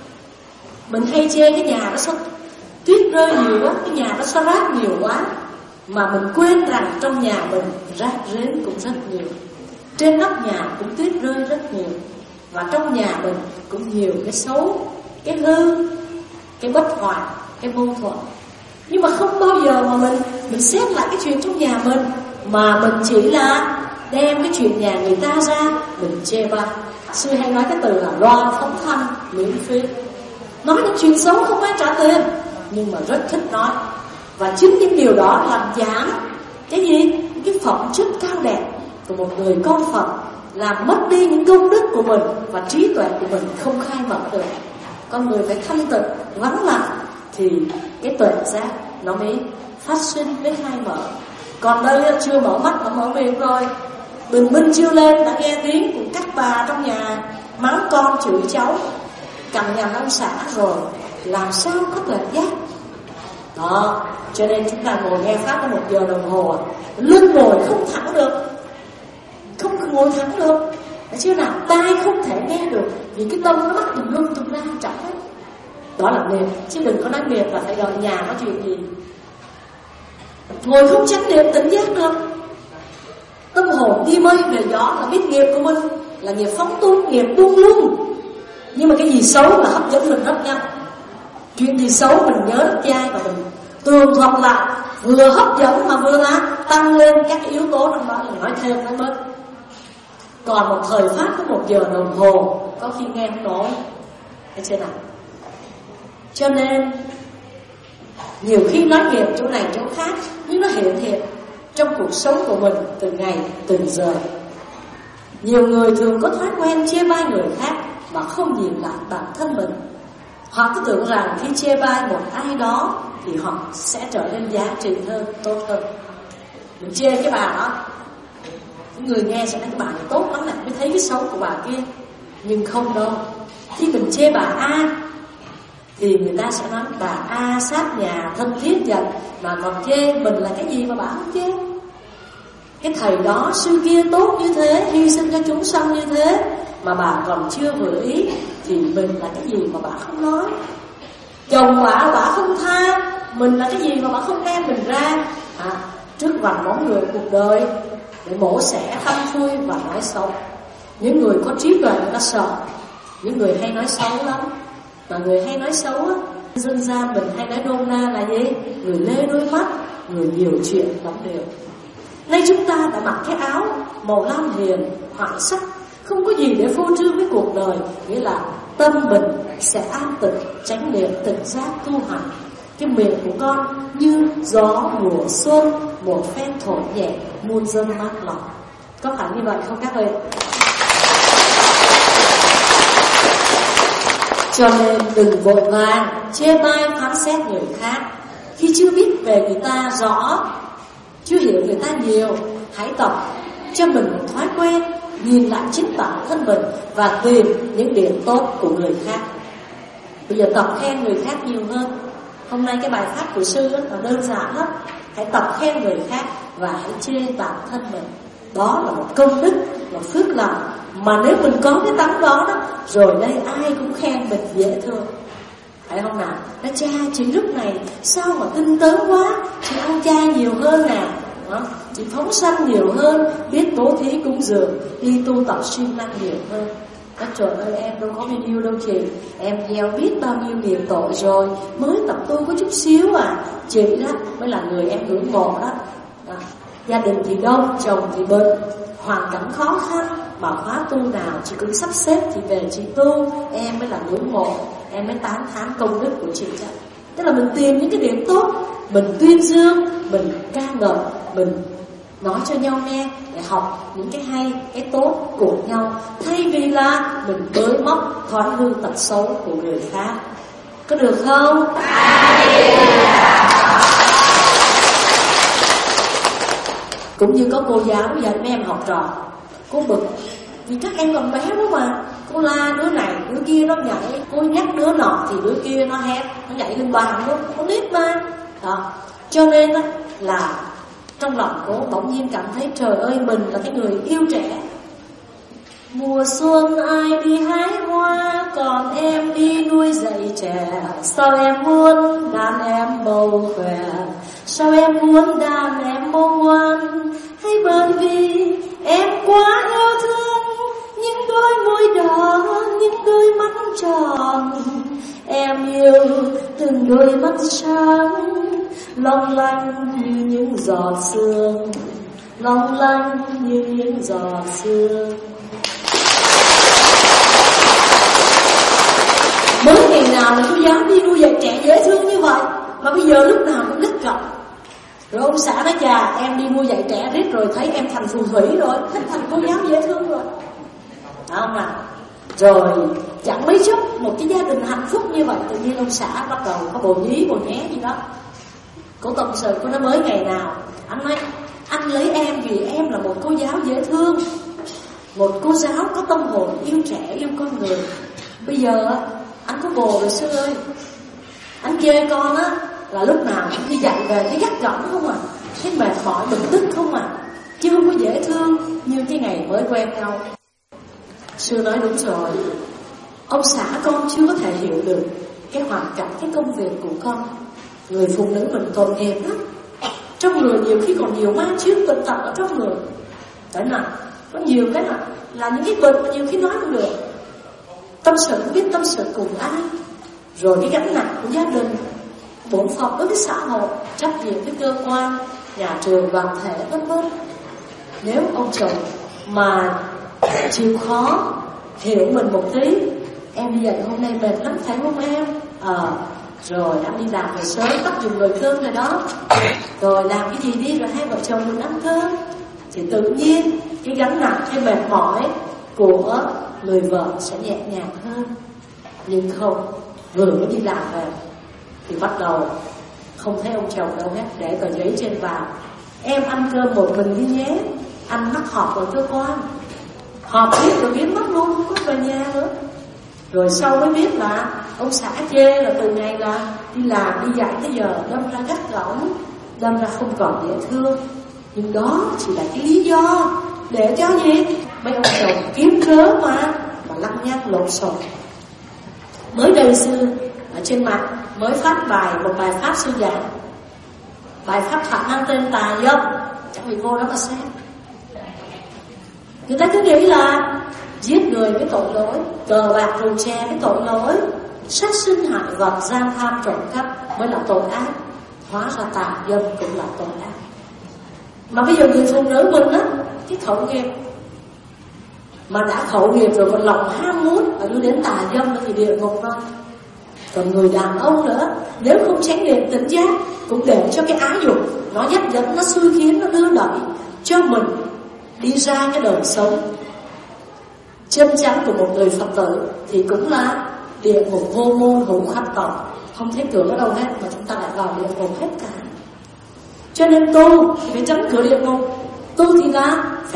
Mình hay chê cái nhà nó sao tuyết rơi nhiều quá, cái nhà nó sao rác nhiều quá, mà mình quên rằng trong nhà mình rác rến cũng rất nhiều, trên nóc nhà cũng tuyết rơi rất nhiều, và trong nhà mình cũng nhiều cái xấu, cái hư, cái bất hòa, cái mâu thuẫn. Nhưng mà không bao giờ mà mình xét lại cái chuyện trong nhà mình, mà mình chỉ là đem cái chuyện nhà người ta ra mình chê bai. Sư hay nói cái từ là loa phóng thanh miễn phí, nói những chuyện xấu không ai trả tiền, nhưng mà rất thích nói. Và chính những điều đó làm giảm cái gì? Cái phẩm chất cao đẹp của một người con Phật, làm mất đi những công đức của mình, và trí tuệ của mình không khai mở được. Con người phải thanh tịnh, vắng lặng thì cái tuệ giác nó mới phát sinh, mới khai mở. Còn đây chưa mở mắt mà mở miệng rồi, bình minh chưa lên đã nghe tiếng của các bà trong nhà mắng con chửi cháu, cằn nhằn ông xã rồi, làm sao có tuệ giác? Đó, cho nên chúng ta ngồi nghe pháp 1 giờ đồng hồ, lưng ngồi không thẳng được, không ngồi thẳng được. Đấy chứ nào, tai không thể nghe được vì cái tông nó bắt tùm lum tùm la trọng hết. Đó là nghiệp, chứ đừng có nói nghiệp là phải đòi nhà có chuyện gì. Ngồi không chánh niệm tỉnh giác được, tâm hồn đi mây về gió là biết nghiệp của mình là nghiệp phóng túng, nghiệp buông lung. Nhưng mà cái gì xấu là hấp dẫn mình rất nhanh. Chuyện gì xấu mình nhớ rất dai và mình tường thuật lại, vừa hấp dẫn mà vừa là tăng lên các yếu tố trong đó, là nói thêm nói bớt. Còn một thời pháp có 1 giờ đồng hồ có khi nghe không nổi. Thấy chưa nào? Cho nên nhiều khi nói nghiệp chỗ này chỗ khác, nhưng nó hiện trong cuộc sống của mình từ ngày từng giờ. Nhiều người thường có thói quen chê bai người khác mà không nhìn lại bản thân mình. Họ cứ tưởng rằng khi chê bai một ai đó thì họ sẽ trở nên giá trị hơn, tốt hơn. Mình chê cái bà đó, người nghe sẽ nói cái bà này tốt lắm này, mới thấy cái xấu của bà kia. Nhưng không đâu. Khi mình chê bà A thì người ta sẽ nói bà A sát nhà thân thiết dần, mà còn chê mình là cái gì mà bà không chê. Cái thầy đó sư kia tốt như thế, hy sinh cho chúng sanh như thế, mà bà còn chưa vừa ý thì mình là cái gì mà bà không nói. Chồng bà không tha, mình là cái gì mà bà không đem mình ra. Trước vành móng người cuộc đời để mổ xẻ thăm thui và nói xấu. Những người có trí tuệ người ta sợ, những người hay nói xấu lắm. Mà người hay nói xấu á, dân gian mình hay nói nôm na là gì? Người lê đôi mắt, người nhiều chuyện lắm điều. Nay chúng ta đã mặc cái áo màu lam hiền, hoại sắc, không có gì để phô trương với cuộc đời, nghĩa là tâm mình sẽ an tịnh, chánh niệm, tỉnh giác, tu hành. Cái miệng của con như gió mùa xuân, một phen thổi nhẹ, muôn dân mát lòng. Có phải như vậy không các ơi? Cho nên đừng vội vàng chê bai phán xét người khác khi chưa biết về người ta rõ, chưa hiểu người ta nhiều. Hãy tập cho mình một thói quen nhìn lại chính bản thân mình và tìm những điểm tốt của người khác. Bây giờ tập khen người khác nhiều hơn. Hôm nay cái bài pháp của sư là đơn giản lắm. Hãy tập khen người khác và hãy chê bản thân mình. Đó là một công đức, là phước lành. Mà nếu mình có cái tánh đó, rồi đây ai cũng khen mình dễ thương. Phải không nào? Nói cha chị lúc này sao mà tinh tấn quá, chị ăn chay nhiều hơn nè, chị phóng sanh nhiều hơn, biết bố thí cúng dường, đi tu tập siêng năng nhiều hơn. Nói trời ơi em đâu có bao nhiêu đâu chị, em gieo biết bao nhiêu nghiệp tội rồi, mới tập tu có chút xíu à. Chị đó mới là người em ngưỡng mộ đó. Gia đình thì đông, chồng thì bệnh, hoàn cảnh khó khăn, mà khóa tu nào chị cũng sắp xếp thì về chị tu, em mới là ngưỡng mộ, em mới tán thán công đức của chị đó. Tức là mình tìm những cái điểm tốt, mình tuyên dương, mình ca ngợi, mình nói cho nhau nghe để học những cái hay, cái tốt của nhau, thay vì là mình bới móc thói hư tật xấu của người khác. Có được không? Cũng như có cô giáo dạy mấy em học trò, cô bực vì các em còn bé đó mà, cô la đứa này đứa kia nó nhảy, cô nhắc đứa nọ thì đứa kia nó hét, nó nhảy lên bàn luôn, con nít mà đó. Cho nên là trong lòng cô bỗng nhiên cảm thấy trời ơi, mình là cái người yêu trẻ. Mùa xuân ai đi hái hoa, còn em đi nuôi dạy trẻ. Sao em muốn đàn em bầu khỏe, sao em muốn đàn em bầu ngoan, hay bởi vì em quá yêu thương những đôi môi đỏ, những đôi mắt tròn. Em yêu từng đôi mắt sáng, long lanh như những giọt sương, long lanh như những giọt sương. Mới ngày nào mà cô giáo đi nuôi dạy trẻ dễ thương như vậy, mà bây giờ lúc nào cũng đứt gọng. Rồi ông xã nói chà, em đi nuôi dạy trẻ riết rồi thấy em thành phù thủy rồi, thành cô giáo dễ thương rồi. Phải không nào? Rồi chẳng mấy chốc một cái gia đình hạnh phúc như vậy, tự nhiên ông xã bắt đầu có bồ nhí bồ nhé gì đó. Cô tâm sự, cô nói mới ngày nào anh nói anh lấy em vì em là một cô giáo dễ thương, một cô giáo có tâm hồn yêu trẻ, yêu con người. Bây giờ anh có bồ rồi sư ơi, anh chê con á là lúc nào anh đi dạy về thấy gắt gỏng không à, thấy mệt mỏi bực tức không à, chứ không có dễ thương như cái ngày mới quen nhau. Sư nói đúng rồi, ông xã con chưa có thể hiểu được cái hoàn cảnh, cái công việc của con. Người phụ nữ mình tội nghiệp lắm, trong người nhiều khi còn nhiều ma chướng bệnh tật ở trong người. Đấy là có nhiều cái là những cái bệnh mà nhiều khi nói không được, tâm sự không biết tâm sự cùng ai, rồi cái gánh nặng của gia đình, bổn phận đối với xã hội, trách nhiệm với cơ quan, nhà trường, đoàn thể, vân vân. Nếu ông chồng mà chịu khó hiểu mình một tí, em đi dạy hôm nay mệt lắm phải không em? Rồi anh đi làm về sớm, bắt dùng nồi cơm rồi đó, rồi làm cái gì đi, rồi hai vợ chồng mình ăn cơm, thì tự nhiên cái gánh nặng, cái mệt mỏi của người vợ sẽ nhẹ nhàng hơn. Nhưng không, vừa mới đi làm về thì bắt đầu không thấy ông chồng đâu hết, để tờ giấy trên bàn: em ăn cơm một mình đi nhé, anh mắc họp ở cơ quan. Họp biết rồi biến mất luôn, không có về nhà nữa. Rồi sau mới biết là ông xã chê là từ ngày là đi làm đi dạy tới giờ đâm ra gắt gỏng, đâm ra không còn dễ thương. Nhưng đó chỉ là cái lý do để cho gì mấy ông chồng kiếm cớ mà lăng nhăng lộn xộn. Mới đây sư ở trên mạng mới phát một bài pháp sư giảng, bài pháp thoại mang tên Tà Dâm, chẳng bị vô đó mà xem. Người ta cứ nghĩ là giết người cái tội lỗi, cờ bạc rượu chè cái tội lỗi, sát sinh hại vật, gian tham trộm cắp mới là tội ác. Hóa ra tà dâm cũng là tội ác. Mà bây giờ người phụ nữ mình á, cái khẩu nghiệp mà đã khẩu nghiệp rồi, còn lòng ham muốn và đưa đến tà dâm thì địa ngục thôi. Còn người đàn ông nữa, nếu không tránh niệm tỉnh giác, cũng để cho cái ái dục nó dắt dẫn, nó xui khiến, nó đưa đẩy cho mình đi ra cái đời sống chân chánh của một người Phật tử, thì cũng là địa ngục vô môn hữu khắp tỏ, không thấy cửa ở đâu hết mà chúng ta lại vào địa ngục hết cả. Cho nên tu thì phải tránh cửa địa ngục, tu thì là phải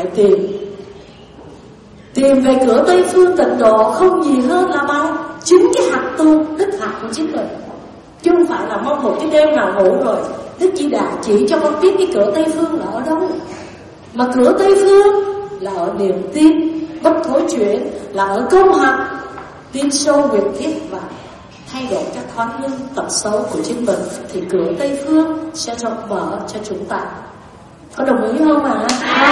tìm về cửa Tây Phương tịnh độ, không gì hơn là bằng chính cái hạt tu, đức hạt của chính mình. Chứ không phải là mong một cái đêm nào ngủ rồi Đức Di Đà chỉ cho con biết cái cửa Tây Phương là ở đâu. Mà cửa Tây Phương là ở niềm tin bất thối chuyển, là ở công hạnh, tin sâu huyền thiết và thay đổi các thói hư tật xấu của chính mình, thì cửa Tây Phương sẽ rộng mở cho chúng ta. Có đồng ý không ạ?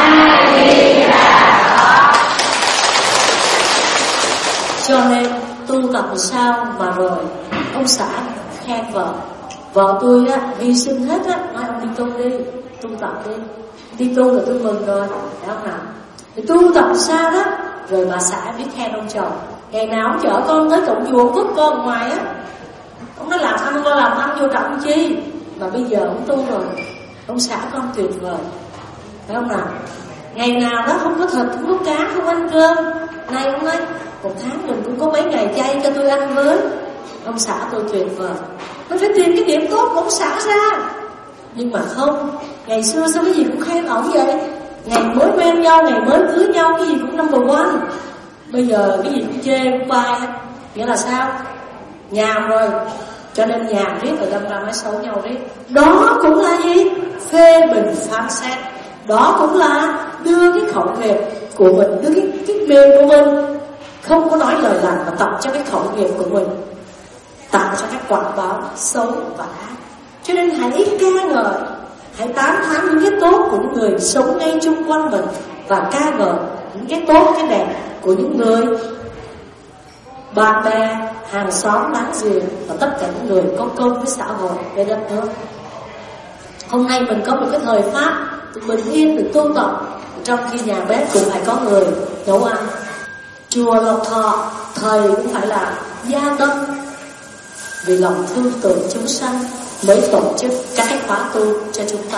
Cho nên tu tập sao mà rồi ông xã khen vợ tôi á hy sinh hết á, nói ông đi tu đi, tu tập đi tu là tôi mừng rồi, phải không nào? Thì tu tập sao đó, rồi bà xã biết khen ông chồng. Ngày nào ông chở con tới cổng chùa, vứt con ngoài á, ông nói làm ăn con làm ăn vô trọng chi. Mà bây giờ ông tu rồi, ông xã con tuyệt vời, phải không nào? Ngày nào đó không có thịt, không có cá, không ăn cơm. Nay ông nói một tháng mình cũng có mấy ngày chay cho tôi ăn với. Ông xã tôi tuyệt vời. Nó phải tìm cái điểm tốt của ông xã ra. Nhưng mà không, ngày xưa sao cái gì cũng khen ổng vậy? Ngày mới quen nhau, ngày mới cưới nhau, cái gì cũng number one. Bây giờ cái gì cũng chê, cũng bay. Nghĩa là sao? Nhàm rồi. Cho nên nhàm riết rồi đâm ra nói xấu nhau riết. Đó cũng là gì? Phê bình phán xét. Đó cũng là đưa cái khẩu nghiệp của mình, đưa cái miệng của mình, không có nói lời lành mà tập cho cái khẩu nghiệp của mình, tạo cho các quảng báo xấu và ác. Cho nên hãy ca ngợi, hãy tán thán những cái tốt của những người sống ngay chung quanh mình, và ca ngợi những cái tốt, cái đẹp của những người bạn bè, hàng xóm, láng giềng và tất cả những người có công với xã hội, với đất nước. Hôm nay mình có một cái thời pháp bình yên được tu tập, trong khi nhà bếp cũng phải có người nấu ăn. Chùa Lộc Thọ thầy cũng phải là gia tâm, vì lòng thương tưởng chúng sanh mới tổ chức các cái khóa tu cho chúng ta.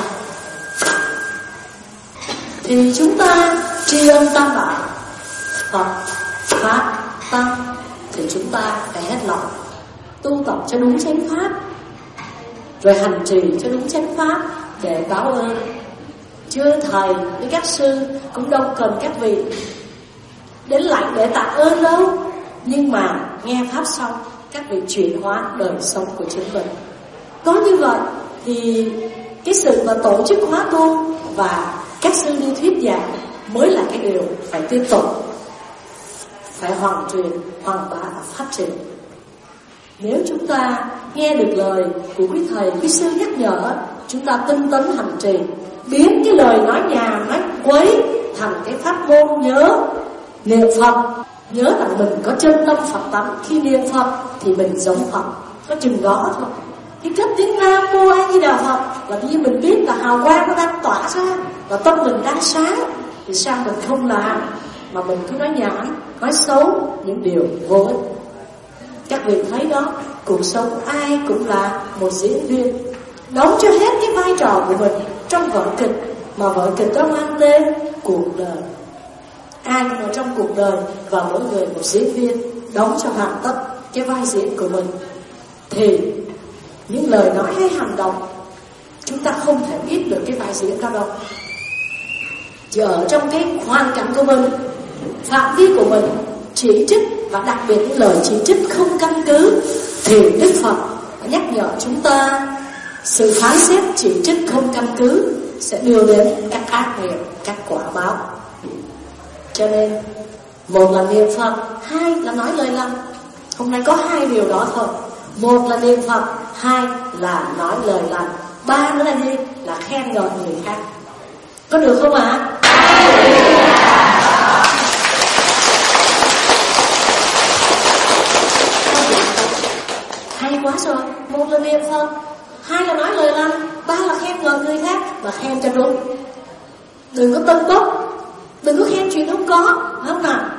Thì chúng ta tri ân tam bảo, Phật, Pháp, Tăng, thì chúng ta phải hết lòng tu tập cho đúng chánh pháp, rồi hành trì cho đúng chánh pháp để báo ơn. Chưa thầy với các sư cũng đâu cần các vị đến lãnh để tạ ơn đâu, nhưng mà nghe pháp xong các vị chuyển hóa đời sống của chính mình. Có như vậy thì cái sự mà tổ chức khóa tu và các sư đi thuyết giảng mới là cái điều phải tiếp tục. phải hoàn truyền, hoàn bá và phát triển. Nếu chúng ta nghe được lời của quý thầy, quý sư nhắc nhở, chúng ta tinh tấn hành trì, biến cái lời nói nhàm, nói quấy thành cái pháp môn nhớ niệm Phật. Nhớ rằng mình có chân tâm Phật tánh, khi niệm Phật thì mình giống Phật, có chừng đó thôi. Khi cất tiếng Nam Mô A Di Đà Phật là như mình biết là hào quang nó đang tỏa ra và tâm mình đang sáng, thì sao mình không làm mà mình cứ nói nhảm, nói xấu những điều vô ích. Các vị thấy đó, cuộc sống ai cũng là một diễn viên, đóng cho hết cái vai trò của mình trong vở kịch, mà vở kịch đó mang tên cuộc đời. Ai cũng ở trong cuộc đời và mỗi người một diễn viên, đóng cho hoàn tất cái vai diễn của mình. Thì những lời nói hay hành động chúng ta không thể biết được cái vai diễn đó đâu. Chỉ ở trong cái hoàn cảnh của mình, phạm vi của mình, chỉ trích và đặc biệt những lời chỉ trích không căn cứ, thì Đức Phật nhắc nhở chúng ta sự phán xét chỉ trích không căn cứ sẽ đưa đến các ác nghiệp, các quả báo. Cho nên một là niệm Phật, hai là nói lời lành. Hôm nay có hai điều đó thôi. Một là niệm Phật, hai là nói lời lành, ba nữa là gì? Là khen ngợi người khác. Có được không ạ? Hay quá rồi. Một là niệm Phật, hai là nói lời lành, ba là khen ngợi người khác. Và khen cho đúng, đừng có tân bốc, đừng có khen chuyện không có, phải không nào?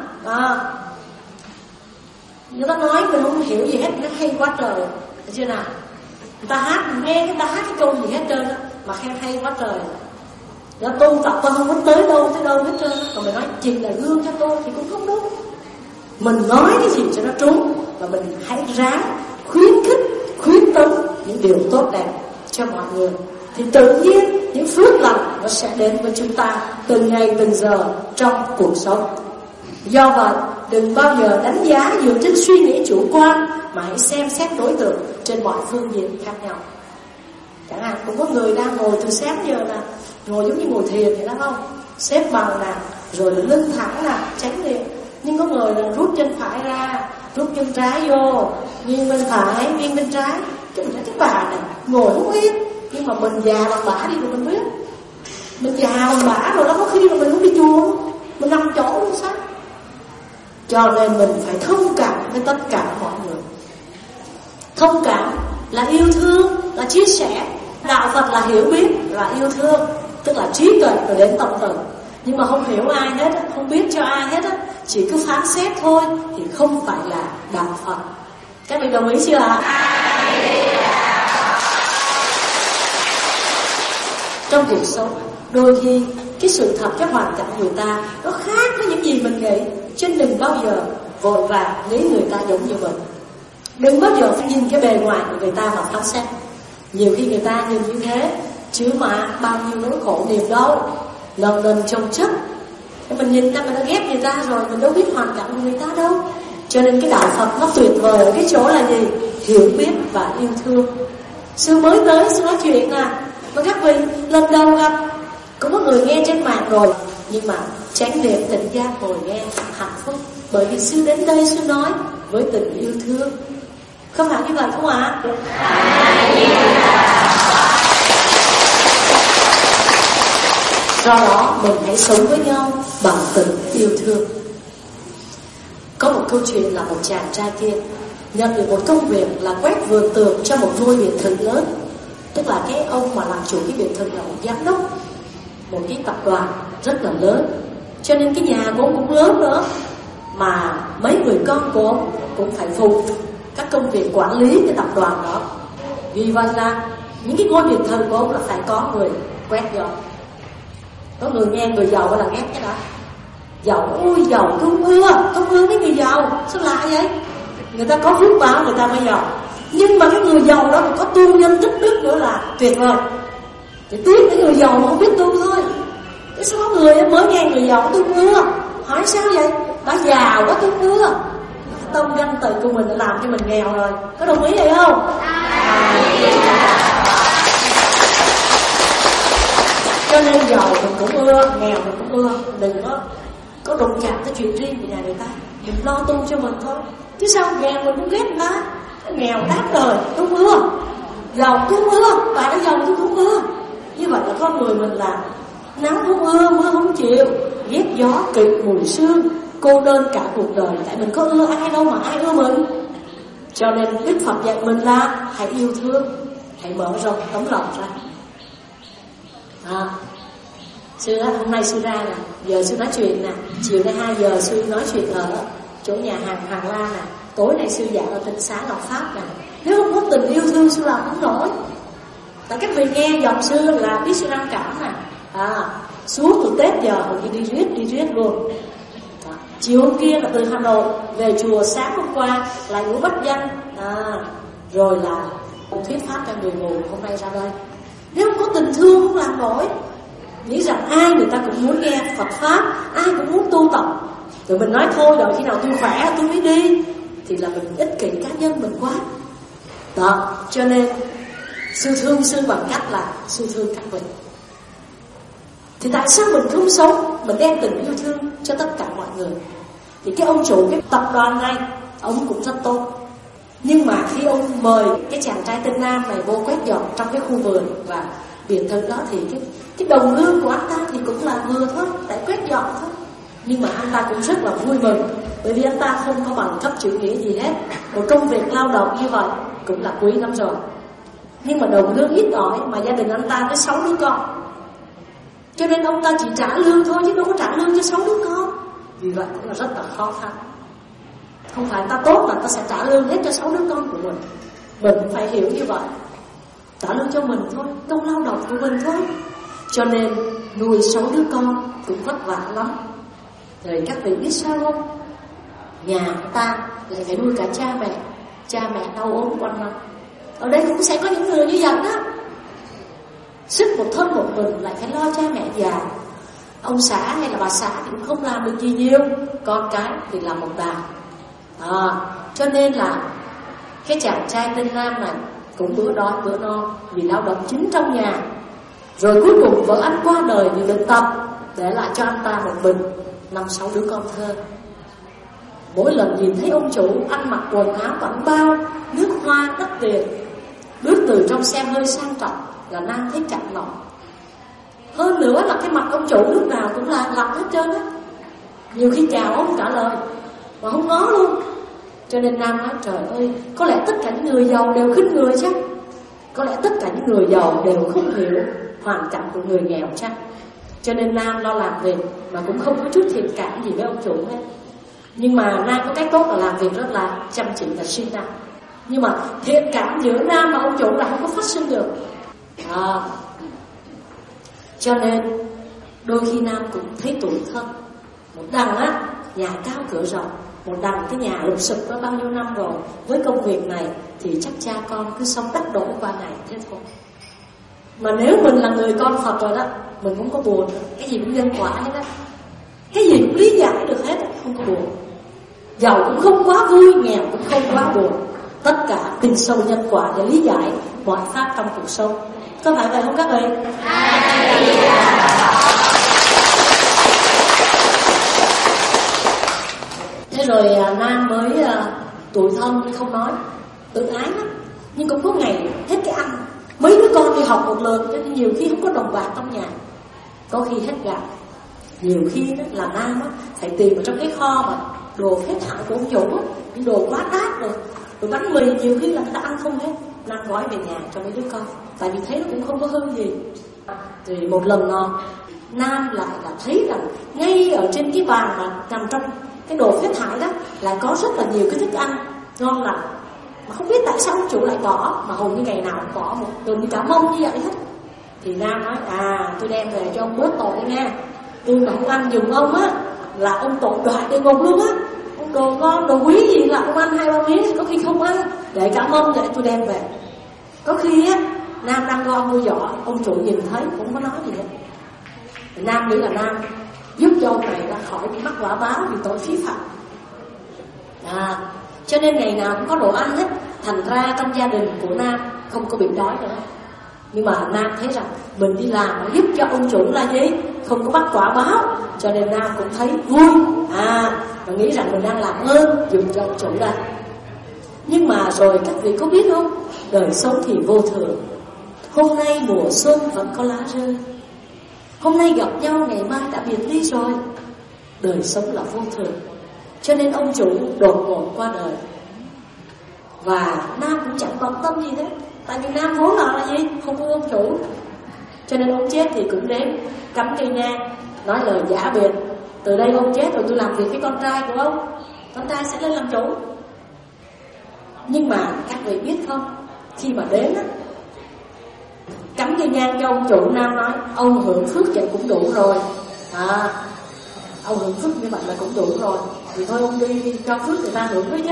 Người ta nói mình không hiểu gì hết, nó hay quá trời, thấy chưa nào? Người ta hát, mình nghe người ta hát cái câu gì hết trơn đó, mà khen hay quá trời. Nó tu tập tôi không có tới đâu hết trơn. Còn mình nói chị là gương cho tôi thì cũng không đúng. Mình nói cái gì cho nó trúng, và mình hãy ráng khuyến khích, khuyến tấn những điều tốt đẹp cho mọi người, thì tự nhiên những phước lành nó sẽ đến với chúng ta từng ngày từng giờ trong cuộc sống. Do vậy đừng bao giờ đánh giá dựa trên suy nghĩ chủ quan, mà hãy xem xét đối tượng trên mọi phương diện khác nhau. Chẳng hạn cũng có người đang ngồi từ sáng giờ là ngồi giống như ngồi thiền vậy đó, không? Xếp bằng nè, rồi là lưng thẳng nè, tránh niệm. Nhưng có người là rút chân phải ra, rút chân trái vô, nghiêng bên phải, nghiêng bên trái. Cái mình thấy cái bà này ngồi không yên. Nhưng mà mình già bằng bả đi rồi mình biết. Mình già bằng bả rồi đó, có khi là mình không đi chùa, mình nằm chỗ luôn sao? Cho nên mình phải thông cảm với tất cả mọi người. Thông cảm là yêu thương, là chia sẻ. Đạo Phật là hiểu biết, là yêu thương, tức là trí tuệ rồi đến tâm từ. Nhưng mà không hiểu ai hết, không biết cho ai hết, chỉ cứ phán xét thôi thì không phải là đạo Phật. Các bạn đồng ý chưa ạ? Trong cuộc sống, đôi khi cái sự thật, cái hoàn cảnh người ta nó khác với những gì mình nghĩ. Cho nên đừng bao giờ vội vàng nghĩ người ta giống như mình. Đừng bao giờ phải nhìn cái bề ngoài của người ta mà phán xét. Nhiều khi người ta nhìn như thế, chứ mà bao nhiêu nỗi khổ niềm đau lần lần chồng chất. Mình nhìn ta, mình đã ghét người ta rồi, mình đâu biết hoàn cảnh của người ta đâu. Cho nên cái đạo Phật nó tuyệt vời ở cái chỗ là gì? Hiểu biết và yêu thương. Sư mới tới, sư nói chuyện và các vị lần đầu gặp, cũng có người nghe trên mạng rồi, nhưng mà chánh niệm tịnh giác ngồi nghe hạnh phúc, bởi vì sư đến đây sư nói với tình yêu thương. Không phải như vậy không ạ? Do đó mình hãy sống với nhau bằng tình yêu thương. Có một câu chuyện là một chàng trai kia nhận được một công việc là quét vườn tường cho một ngôi biệt thự lớn. Tức là cái ông mà làm chủ cái biệt thự là một giám đốc một cái tập đoàn rất là lớn, cho nên cái nhà của ông cũng lớn nữa, mà mấy người con của ông cũng phải phụ các công việc quản lý cái tập đoàn đó. Vì vậy là những cái ngôi biệt thự của ông là phải có người quét dọn. Có người nghe người giàu là ghét cái đó. Giàu, ôi giàu không ưa cái người giàu. Sao lạ vậy? Người ta có phước báo người ta mới giàu. Nhưng mà cái người giàu đó có tu nhân tích đức nữa là tuyệt vời. Thì tiếc cái người giàu mà không biết tu thôi. Thế sao có người mới nghe người giàu tu ưa? Hỏi sao vậy? Bà giàu quá tu ưa. Tâm danh tự của mình đã làm cho mình nghèo rồi. Có đồng ý vậy không? Cho nên giàu mình cũng ưa, nghèo mình cũng ưa. Đừng có đụng chạm tới chuyện riêng của nhà người ta. mình lo tu cho mình thôi. Chứ sao nghèo mình cũng ghét người ta. Nghèo đáp lời tôi mưa, giàu tôi mưa, bà đã giàu tôi không mưa. Như vậy là con người mình là nắng không ưa, mưa không chịu, ghét gió kịch mùi sương, cô đơn cả cuộc đời. Tại mình có ưa ai đâu mà ai ưa mình. Cho nên Đức Phật dạy mình là hãy yêu thương, hãy mở rộng tấm lòng ra. Sư hôm nay sư ra nè, giờ sư nói chuyện nè, chiều nay 2 giờ sư nói chuyện ở chỗ nhà hàng Hoàng La nè, tối nay sư giảng ở Tịnh Xá Ngọc Pháp nè. Nếu không có tình yêu thương sư làm không nổi. Tại các vị nghe giọng sư là biết sư năng cảm nè. Xuống từ Tết giờ hồi đi riết luôn. Chiều hôm kia là từ Hà Nội về chùa, sáng hôm qua lại ngủ Bách Danh, rồi là thuyết pháp cho người mù, hôm nay ra đây. Nếu không có tình thương không làm nổi. Nghĩ rằng ai người ta cũng muốn nghe Phật pháp, ai cũng muốn tu tập, rồi mình nói thôi đợi khi nào tôi khỏe tôi mới đi, thì là mình ích kỷ cá nhân mình quá. Đó, cho nên sư thương sư bằng cách là sư thương các vị. Thì tại sao mình không sống, mình đem tình yêu thương cho tất cả mọi người? Thì cái ông chủ cái tập đoàn này, ông cũng rất tốt. Nhưng mà khi ông mời cái chàng trai tên Nam này vô quét dọn trong cái khu vườn và biệt thự đó, thì cái đồng lương của anh ta thì cũng là vừa thôi, tại quét dọn thôi. Nhưng mà anh ta cũng rất là vui mừng, bởi vì anh ta không có bằng cấp chữ nghĩa gì hết. Một công việc lao động như vậy cũng là quý lắm rồi. Nhưng mà đồng lương ít ỏi, mà gia đình anh ta tới 6 đứa con, cho nên ông ta chỉ trả lương thôi chứ đâu có trả lương cho 6 đứa con. Vì vậy cũng là rất là khó khăn. Không phải ta tốt mà ta sẽ trả lương hết cho 6 đứa con của mình. Mình cũng phải hiểu như vậy. Trả lương cho mình thôi, công lao động của mình thôi. Cho nên nuôi 6 đứa con cũng vất vả lắm. Rồi các vị biết sao không? Nhà ta lại phải nuôi cả cha mẹ. Cha mẹ đau ốm quanh năm. Ở đây cũng sẽ có những người như vậy đó. Sức một thân một mình lại phải lo cha mẹ già. Ông xã hay là bà xã thì cũng không làm được gì nhiều, con cái thì làm một đàn. Cho nên là cái chàng trai tên Nam này cũng bữa đói bữa no vì lao động chính trong nhà. Rồi cuối cùng vợ anh qua đời vì bệnh tật, để lại cho anh ta một mình 5-6 đứa con thơ. Mỗi lần nhìn thấy ông chủ ăn mặc quần áo quảng bao, nước hoa đắt tiền, bước từ trong xe hơi sang trọng, là Nam thấy chạnh lòng. Hơn nữa là cái mặt ông chủ lúc nào cũng là lặng hết trơn á. Nhiều khi chào ông trả lời mà không ngó luôn. Cho nên Nam nói trời ơi, có lẽ tất cả những người giàu đều khinh người chắc. Có lẽ tất cả những người giàu đều không hiểu hoàn cảnh của người nghèo chắc. Cho nên Nam lo làm việc mà cũng không có chút thiện cảm gì với ông chủ hết. Nhưng mà Nam có cái tốt là làm việc rất là chăm chỉ và siêng năng. Nhưng mà thiện cảm giữa Nam và ông chủ là không có phát sinh được. Cho nên đôi khi Nam cũng thấy tủi thân. Một đằng á, nhà cao cửa rộng, một đằng cái nhà lụp xụp có bao nhiêu năm rồi. Với công việc này thì chắc cha con cứ sống đắc đổi qua ngày thế thôi. Mà nếu mình là người con Phật rồi đó, mình cũng có buồn. Cái gì cũng nhân quả hết á, cái gì cũng lý giải được hết, không có buồn. Giàu cũng không quá vui, nghèo cũng không quá buồn. Tất cả tin sâu nhân quả để lý giải mọi pháp trong cuộc sống. Có phải vậy không các vị? Thế rồi Nam mới tủi thân không nói, tự ái lắm. Nhưng cũng có ngày hết cái ăn. Mấy đứa con đi học một lượt, cho nên nhiều khi không có đồng bạc trong nhà. Có khi hết gạo. Nhiều khi đó là Nam á, phải tìm ở trong cái kho mà đồ hết hạn của ông chủ á, những đồ quá đắt rồi. Rồi bánh mì nhiều khi là người ta ăn không hết. Nam gói về nhà cho mấy đứa con, tại vì thấy nó cũng không có hư gì. Thì một lần nọ Nam lại là thấy rằng ngay ở trên cái bàn mà nằm trong cái đồ phế thải đó lại có rất là nhiều cái thức ăn ngon lành, mà không biết tại sao ông chủ lại bỏ, mà hầu như ngày nào cũng bỏ một đường như cả mông như vậy hết. Thì Nam nói tôi đem về cho ông bớt tội nha. Tôi mà không ăn giùm ông á là ông tội đoại địa ngục luôn á. Ông đồ ngon đồ quý gì là ông ăn 2-3 miếng, có khi không ăn, để cả mông để tôi đem về. Có khi á Nam đang gom mua giỏ, ông chủ nhìn thấy cũng có nói gì hết. Nam nghĩ là Nam giúp cho ông này ra khỏi bị mắc quả báo vì tội phí phạm. Cho nên ngày nào cũng có đồ ăn hết. Thành ra trong gia đình của Nam không có bị đói nữa. Nhưng mà Nam thấy rằng mình đi làm mà giúp cho ông chủ là gì? Không có mắc quả báo. Cho nên Nam cũng thấy vui. và nghĩ rằng mình đang làm ơn dùng cho ông chủ ra. Nhưng mà rồi các vị có biết không, đời sống thì vô thường. Hôm nay mùa xuân vẫn có lá rơi, hôm nay gặp nhau ngày mai đã biệt ly rồi. Đời sống là vô thường, cho nên ông chủ đột ngột qua đời. Và Nam cũng chẳng quan tâm gì hết, tại vì Nam vốn là gì? Không có ông chủ. Cho nên ông chết thì cũng đến cắm cây nhang, nói lời giả biệt: từ đây ông chết rồi tôi làm việc với con trai của ông, con trai sẽ lên làm chủ. Nhưng mà các vị biết không, khi mà đến á, cắm cây nhang cho ông chủ, Nam nói: ông hưởng phước vậy cũng đủ rồi. Ông hưởng phước như vậy là cũng đủ rồi, thì thôi ông đi cho phước người ta hưởng với chứ.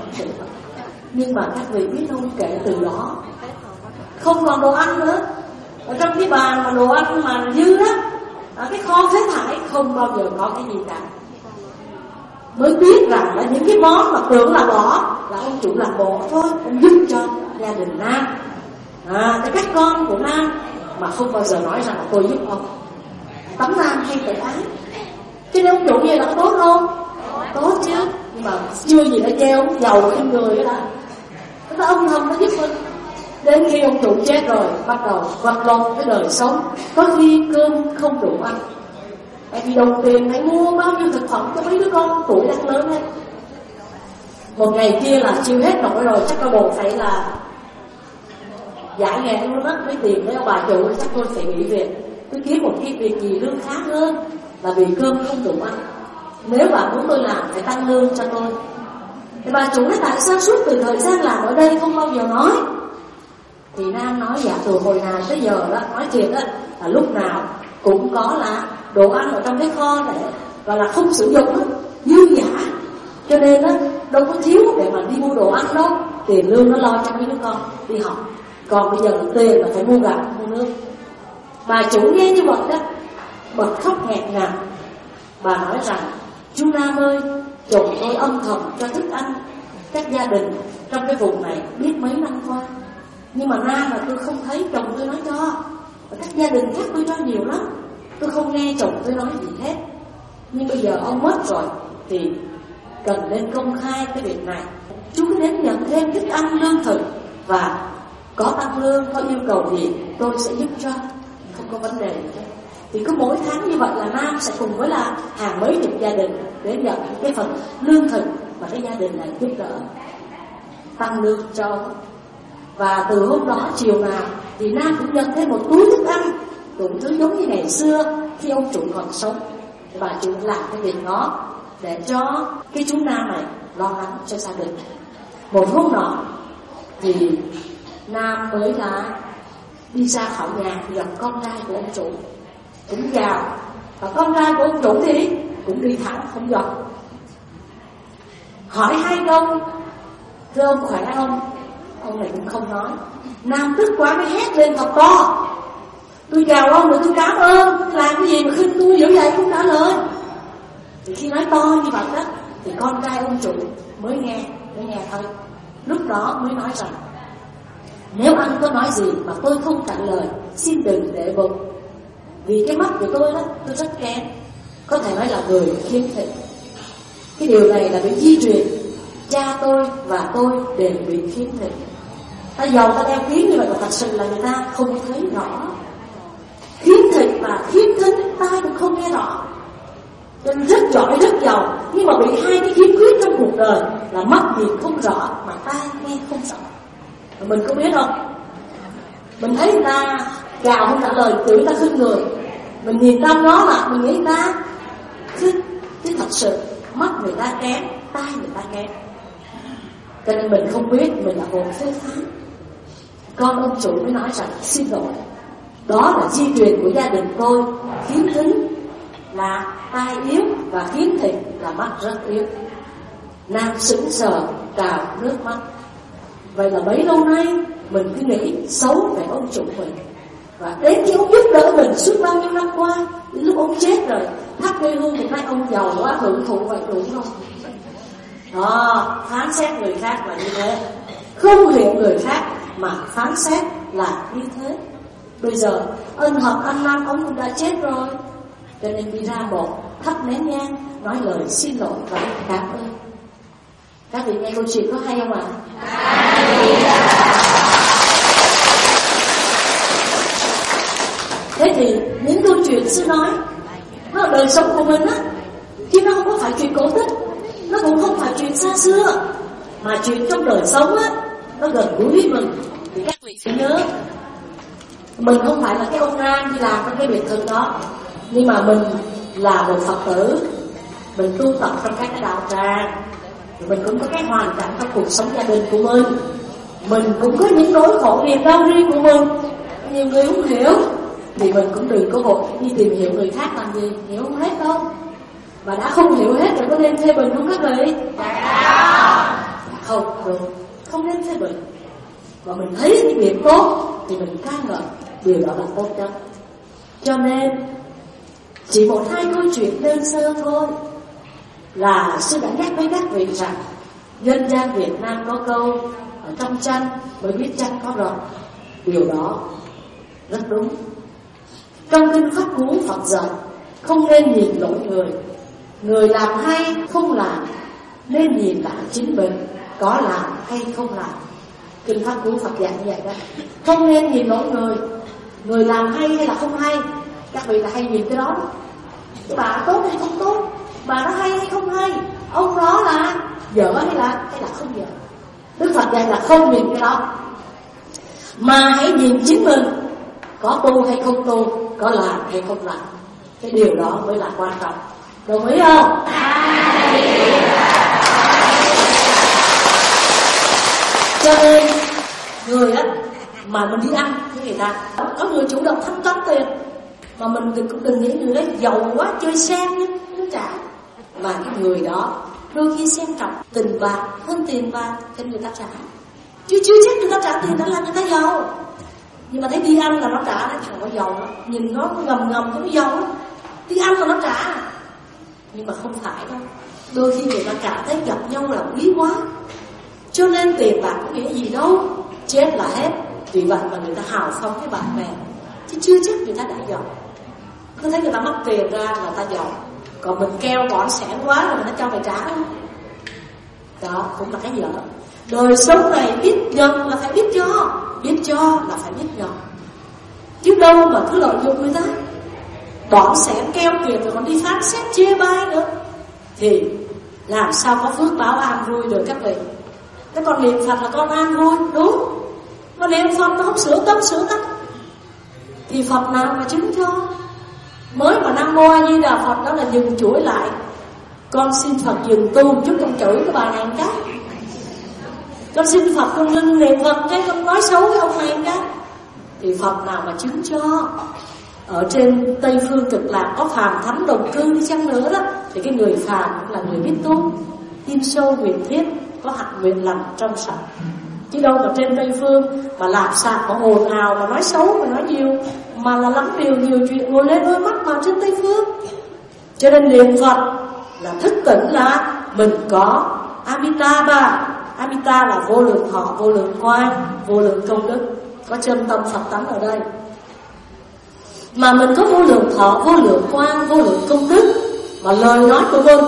Nhưng mà các vị biết không, kể từ đó không còn đồ ăn nữa. Ở trong cái bàn mà đồ ăn mà dư á, ở cái kho phế thải không bao giờ có cái gì cả. Mới biết rằng là những cái món mà tưởng là bỏ là ông chủ làm bỏ thôi. Ông giúp cho gia đình Nam, cho các con của Nam, mà không bao giờ nói rằng là tôi giúp ông. Tấm Nam hay tự ái, cho nên ông chủ như là có tốt không? Tốt chứ. Nhưng mà chưa gì đã treo ông giàu trên người đó đã. Nó âm thầm nó giúp mình. Đến khi ông chủ chết rồi, bắt đầu vật lộn cái đời sống. Có khi cơm không đủ ăn, tại vì đồng tiền phải mua bao nhiêu thực phẩm cho mấy đứa con tuổi đang lớn hết. Một ngày kia là chưa hết nổi rồi, chắc tôi buộc phải là giải nghệ luôn á. Với tiền với ông bà chủ chắc tôi phải nghỉ việc, tôi kiếm một cái việc gì lương khá hơn, là vì cơm không đủ ăn. Nếu bà muốn tôi làm phải tăng lương cho tôi. Thì bà chủ nói: tại sao suốt từ thời gian làm ở đây không bao giờ nói? Thì Nam nói: dạ từ hồi nào tới giờ đó, nói thiệt á, là lúc nào cũng có là đồ ăn ở trong cái kho để gọi là không sử dụng á, dư giả. Cho nên á, đâu có thiếu để mà đi mua đồ ăn đâu. Tiền lương nó lo cho mấy đứa con đi học, còn bây giờ tiền là phải mua gạo, mua nước. Bà chủ nghe như vậy đó, bật khóc nghẹn ngào. Bà nói rằng: chú Nam ơi, chồng tôi âm thầm cho thức ăn các gia đình trong cái vùng này biết mấy năm qua, nhưng mà Nam là tôi không thấy chồng tôi nói cho. Và các gia đình khác tôi cho nhiều lắm, tôi không nghe chồng tôi nói gì hết. Nhưng bây giờ ông mất rồi thì cần nên công khai cái việc này. Chú cứ đến nhận thêm thức ăn lương thực, và có tăng lương, có yêu cầu gì tôi sẽ giúp cho, không có vấn đề gì. Thì cứ mỗi tháng như vậy là Nam sẽ cùng với là hàng mấy chục gia đình đến nhận cái phần lương thực mà cái gia đình này giúp đỡ, tăng lương cho. Và từ hôm đó chiều nào thì Nam cũng nhận thêm một túi thức ăn, đủ thứ giống như ngày xưa khi ông chủ còn sống. Bà chủ làm cái việc đó để cho cái chú Nam này lo lắng cho gia đình. Một hôm nọ thì Nam mới là đi ra khỏi nhà gặp con trai của ông chủ, cũng chào. Và con trai của ông chủ thì cũng đi thẳng không dọn, hỏi hai câu: thưa ông khỏe không? Ông này cũng không nói. Nam tức quá mới hét lên thật to: tôi chào ông rồi tôi cảm ơn, làm cái gì mà khinh tôi dữ vậy, không trả lời. Thì khi nói to như vậy đó thì con trai ông chủ mới nghe thôi. Lúc đó mới nói rằng: nếu anh có nói gì mà tôi không trả lời, xin đừng để bụng. Vì cái mắt của tôi đó, tôi rất kém, có thể nói là người khiếm thị. Cái điều này là bị di truyền, cha tôi và tôi đều bị khiếm thị. Ta giàu ta đeo kiến như vậy mà thật sự là người ta không thấy rõ. Khiếm thị và khiếm thính, tai cũng không nghe rõ. Nên rất giỏi, rất giàu, nhưng mà bị hai cái khiếm khuyết trong cuộc đời là mắt nhìn không rõ mà tai nghe không rõ. Và mình có biết không? Mình thấy người ta gào không trả lời, tưởng ta khinh người. Mình nhìn tâm nó mà mình nghĩ ta khinh, chứ thật sự mắt người ta kém, tai người ta kém. Cho nên mình không biết mình là hồn phế phán. Con ông chủ mới nói rằng: xin lỗi, đó là di truyền của gia đình tôi. Khiếm thính là tai yếu và khiếm thị là mắt rất yếu. Nam sững sờ trào nước mắt. Vậy là bấy lâu nay mình cứ nghĩ xấu về ông chủ mình, và đến khi ông giúp đỡ mình suốt bao nhiêu năm qua, đến lúc ông chết rồi thắp quê hương thì nay ông giàu quá hưởng thụ vậy, đúng không? Đó, phán xét người khác là như thế, không hiểu người khác mà phán xét là như thế. Bây giờ ân hận ăn năn ông cũng đã chết rồi, cho nên đi ra một thắp nén nhang, nói lời xin lỗi và cảm ơn. Các vị nghe câu chuyện có hay không ạ? Thế thì những câu chuyện sư nói nó là đời sống của mình á, chứ nó không có phải chuyện cổ tích, nó cũng không phải chuyện xa xưa, mà chuyện trong đời sống á, nó gần gũi với mình. Thì các vị phải nhớ, mình không phải là cái ông Nam đi làm trong cái biệt thự đó, nhưng mà mình là một Phật tử, mình tu tập trong các cái đạo tràng, mình cũng có cái hoàn cảnh trong cuộc sống gia đình của mình cũng có những nỗi khổ niềm đau riêng của mình. Nhiều người không hiểu thì mình cũng đừng có vội đi tìm hiểu người khác làm gì, hiểu không hết đâu. Mà đã không hiểu hết rồi có nên phê bình không các vị? Không nên phê bình. Và mình thấy những việc tốt thì mình ca ngợi, điều đó là tốt nhất. Cho nên chỉ một hai câu chuyện đơn sơ thôi là sư đã nhắc với các vị rằng dân gian Việt Nam có câu ở trong tranh mới biết tranh có rộng. Điều đó rất đúng. Trong kinh Pháp Cú Phật dạy không nên nhìn lỗi người làm hay không làm, nên nhìn lại chính mình có làm hay không làm. Kinh Pháp Cú Phật dạy như vậy đó. Không nên nhìn lỗi người làm hay là không hay. Các vị là hay nhìn cái đó. Cái bà tốt hay không tốt, bà nó hay hay không hay, ông đó là dở hay là không dở. Đức Phật dạy là không nhìn cái đó, mà hãy nhìn chính mình có tu hay không tu, có làm hay không làm. Cái điều đó mới là quan trọng. Đồng ý không? Cho nên người á mà mình đi ăn với người ta, có người chủ động thanh toán tiền, mà mình cũng đừng nghĩ người ấy giàu quá chơi sang nó trả. Mà cái người đó đôi khi xem trọng tình bạc hơn tiền bạc cho người ta trả, chứ chưa chắc người ta trả tiền đã là người ta giàu. Nhưng mà thấy đi ăn là nó trả, nó chẳng có giàu đó. Nhìn nó ngầm cho nó giàu đó. Đi ăn là nó trả, nhưng mà không phải đâu. Đôi khi người ta trả thấy gặp nhau là quý quá, cho nên tiền bạc có nghĩa gì đâu, chết là hết. Vì vậy mà người ta hào phóng với bạn bè, chứ chưa chắc người ta đã giàu. Cứ thấy người ta mắc tiền ra là ta giàu, còn mình keo bỏn sẻn quá rồi nó cho mày trả không? Đó cũng là cái dở. Đời sống này biết nhận là phải biết cho là phải biết nhận, chứ đâu mà cứ lợi dụng người ta, bỏn sẻn keo kiệt rồi còn đi phán xét chê bai nữa, thì làm sao có phước báo an vui được các vị. Cái con niệm Phật là con an vui, đúng. Mà niệm Phật nó không sửa tâm thì Phật nào mà chứng cho. Mới mà Nam Mô A Di Đà Phật đó là dừng chuỗi lại. Con xin Phật dừng tu chút con chửi cái bà này một cái. Con xin Phật con ngưng niệm Phật cái con nói xấu cái ông này một cái. Thì Phật nào mà chứng cho. Ở trên Tây Phương Cực Lạc có phàm thánh đồng cư đi chăng nữa đó, thì cái người phàm cũng là người biết tu, tin sâu nguyện thiết, có hạnh nguyện lành trong sạch. Chứ đâu mà trên Tây Phương mà làm sạc mà ồn ào mà nói xấu mà nói nhiều, mà là lắm điều nhiều chuyện ngồi lên đôi mắt vào trên Tây Phương. Cho nên niệm Phật là thức tỉnh là mình có Amitabha. Amita là vô lượng thọ, vô lượng quang, vô lượng công đức, có chân tâm Phật tánh ở đây. Mà mình có vô lượng thọ, vô lượng quang, vô lượng công đức, mà lời nói của mình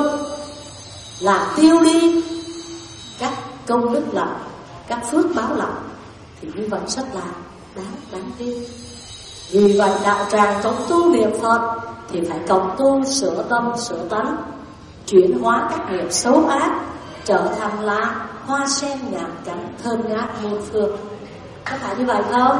là tiêu đi các công đức lành, các phước báo lành, thì như vậy rất là đáng tin. Vì vậy đạo tràng cộng tu niệm Phật thì phải cộng tu sửa tâm sửa tánh, chuyển hóa các nghiệp xấu ác trở thành là hoa sen nhàn cảnh thơm ngát muôn phương. Có phải như vậy không?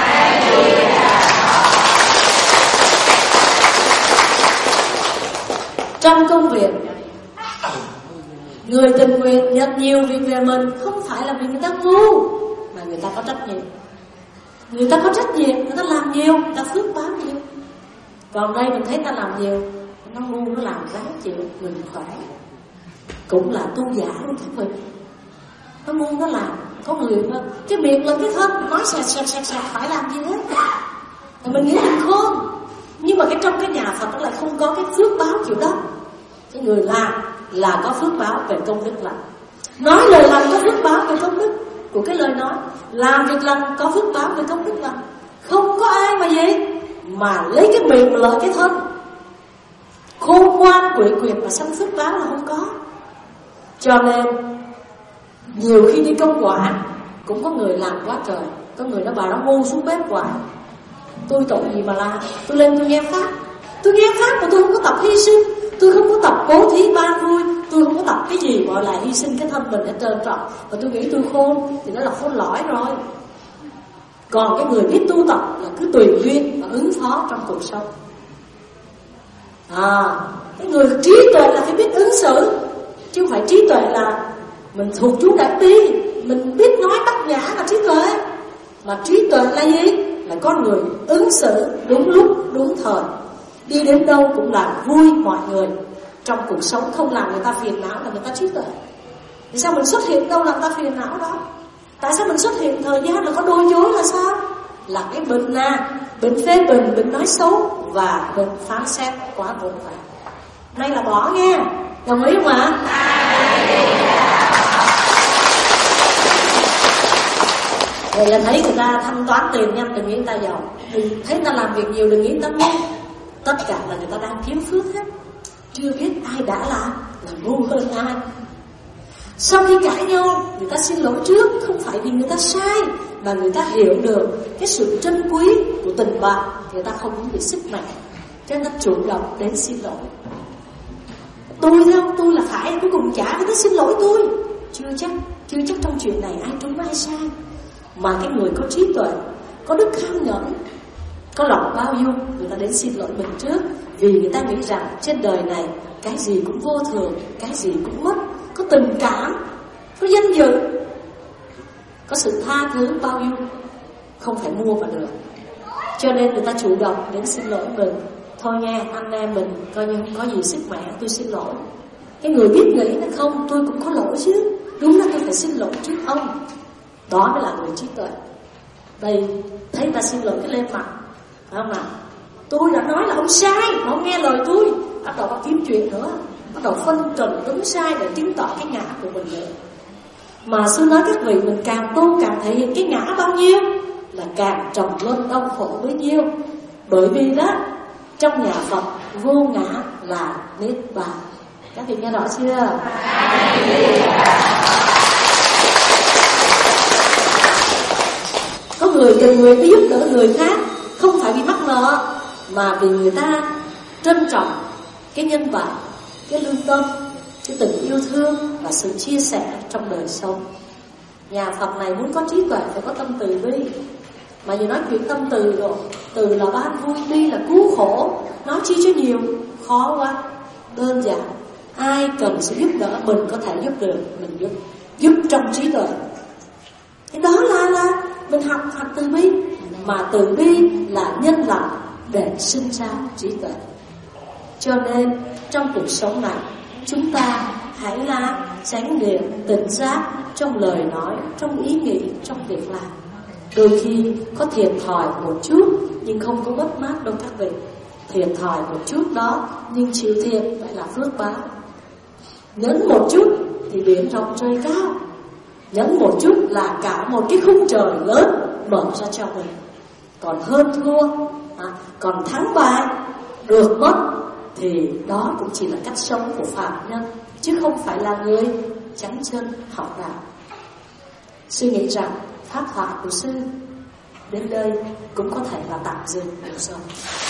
Trong công việc, người tình nguyện nhận nhiều việc về mình không phải là vì người ta ngu, mà người ta có trách nhiệm. Người ta có trách nhiệm, người ta làm nhiều, người ta phước báo nhiều. Còn đây mình thấy ta làm nhiều, nó ngu, nó làm ráng chịu, mình khỏe. Cũng là tu giả luôn các vị. Nó ngu nó làm, có người mà cái miệng là cái thân, nói sẹt phải làm gì hết. Thì mình nghĩ mình khôn, nhưng mà cái trong cái nhà Phật nó lại không có cái phước báo kiểu đó. Cái người làm là có phước báo về công đức lành, nói lời lành có phước báo về công đức của cái lời nói, làm việc lành có phước báo về công đức lành. Không có ai mà gì mà lấy cái miệng mà lợi cái thân. khôn ngoan quỷ quyệt và sanh phước báo là không có. Cho nên nhiều khi đi công quả cũng có người làm quá trời. Có người nó bảo nó ngu xuống bếp hoài. Tôi tội gì mà làm? Tôi lên tôi nghe pháp. Tôi nghe pháp mà tôi không có tập hy sinh, tôi không có tập bố thí ban vui, tôi không có tập cái gì gọi là hy sinh cái thân mình hết trơn trọi. Và tôi nghĩ tôi khôn thì nó là khôn lõi rồi. Còn cái người biết tu tập là cứ tùy duyên và ứng phó trong cuộc sống. Cái người trí tuệ là phải biết ứng xử, chứ không phải trí tuệ là mình thuộc chú đại bi, mình biết nói bát nhã là trí tuệ. Mà trí tuệ là gì? Là con người ứng xử đúng lúc, đúng thời, đi đến đâu cũng làm vui mọi người. Trong cuộc sống không làm người ta phiền não là người ta trí tuệ. Vì sao mình xuất hiện đâu làm ta phiền não đó? Tại sao mình xuất hiện thời gian là có đôi chối là sao? Là cái bệnh bệnh phê bình, bệnh nói xấu và bệnh phán xét quá vội vã. Nay là bỏ nghe, đồng ý không ạ? Vậy là thấy người ta thanh toán tiền nhanh đừng nghĩ người ta giàu, thấy người ta làm việc nhiều đừng nghĩ người ta ngu. Tất cả là người ta đang kiếm phước hết. Chưa biết ai đã làm là ngu hơn ai. Sau khi cãi nhau, người ta xin lỗi trước, không phải vì người ta sai, mà người ta hiểu được cái sự trân quý của tình bạn. Người ta không muốn bị sức mạnh, cho nên chủ động đến xin lỗi. Tôi đâu, tôi là phải cuối cùng trả người ta xin lỗi tôi. Chưa chắc trong chuyện này ai đúng ai sai. Mà cái người có trí tuệ, có đức kham nhẫn, có lòng bao dung, người ta đến xin lỗi mình trước. Vì người ta nghĩ rằng trên đời này cái gì cũng vô thường, cái gì cũng mất. Có tình cảm, có danh dự, có sự tha thứ bao dung, không phải mua mà được. Cho nên người ta chủ động đến xin lỗi mình. Thôi nghe, anh em mình coi như không có gì sức mẻ, tôi xin lỗi. Cái người biết nghĩ nó không, tôi cũng có lỗi chứ, đúng là tôi phải xin lỗi trước ông. Đó mới là người trí tuệ. Đây, thấy người ta xin lỗi cái lên mặt, phải không nào? Tôi đã nói là không sai, mà không nghe lời tôi. Bắt đầu bắt kiếm chuyện nữa, bắt đầu phân trần đúng sai để chứng tỏ cái ngã của mình nữa. Mà sư nói các vị, mình càng tu càng thể hiện cái ngã bao nhiêu là càng trầm luân đau khổ bấy nhiêu. Bởi vì đó, trong nhà Phật vô ngã là niết bàn. Các vị nghe rõ chưa? Có người cần người đi giúp đỡ người khác, không phải vì mắc nợ, mà vì người ta trân trọng cái nhân bản, cái lương tâm, cái tình yêu thương và sự chia sẻ trong đời sống. Nhà Phật này muốn có trí tuệ phải có tâm từ bi. Mà giờ nói chuyện tâm từ rồi, từ là ban vui, bi là cứu khổ, nói chi cho nhiều, khó quá. Đơn giản, ai cần sự giúp đỡ mình có thể giúp được, mình giúp trong trí tuệ. Cái đó là mình học từ bi. Mà từ bi là nhân lành để sinh ra trí tuệ. Cho nên trong cuộc sống này, chúng ta hãy là chánh niệm tỉnh giác trong lời nói, trong ý nghĩ, trong việc làm. Đôi khi có thiệt thòi một chút nhưng không có mất mát đâu các vị. Thiệt thòi một chút đó nhưng chịu thiệt lại là phước báo. Nhấn một chút thì biển rộng trời cao. Nhấn một chút là cả một cái khung trời lớn mở ra cho mình. Còn hơn thua, còn thắng bại, được mất thì đó cũng chỉ là cách sống của phạm nhân, chứ không phải là người chánh chân học đạo. Sư nghĩ rằng pháp thoại của sư đến đây cũng có thể là tạm dừng được rồi.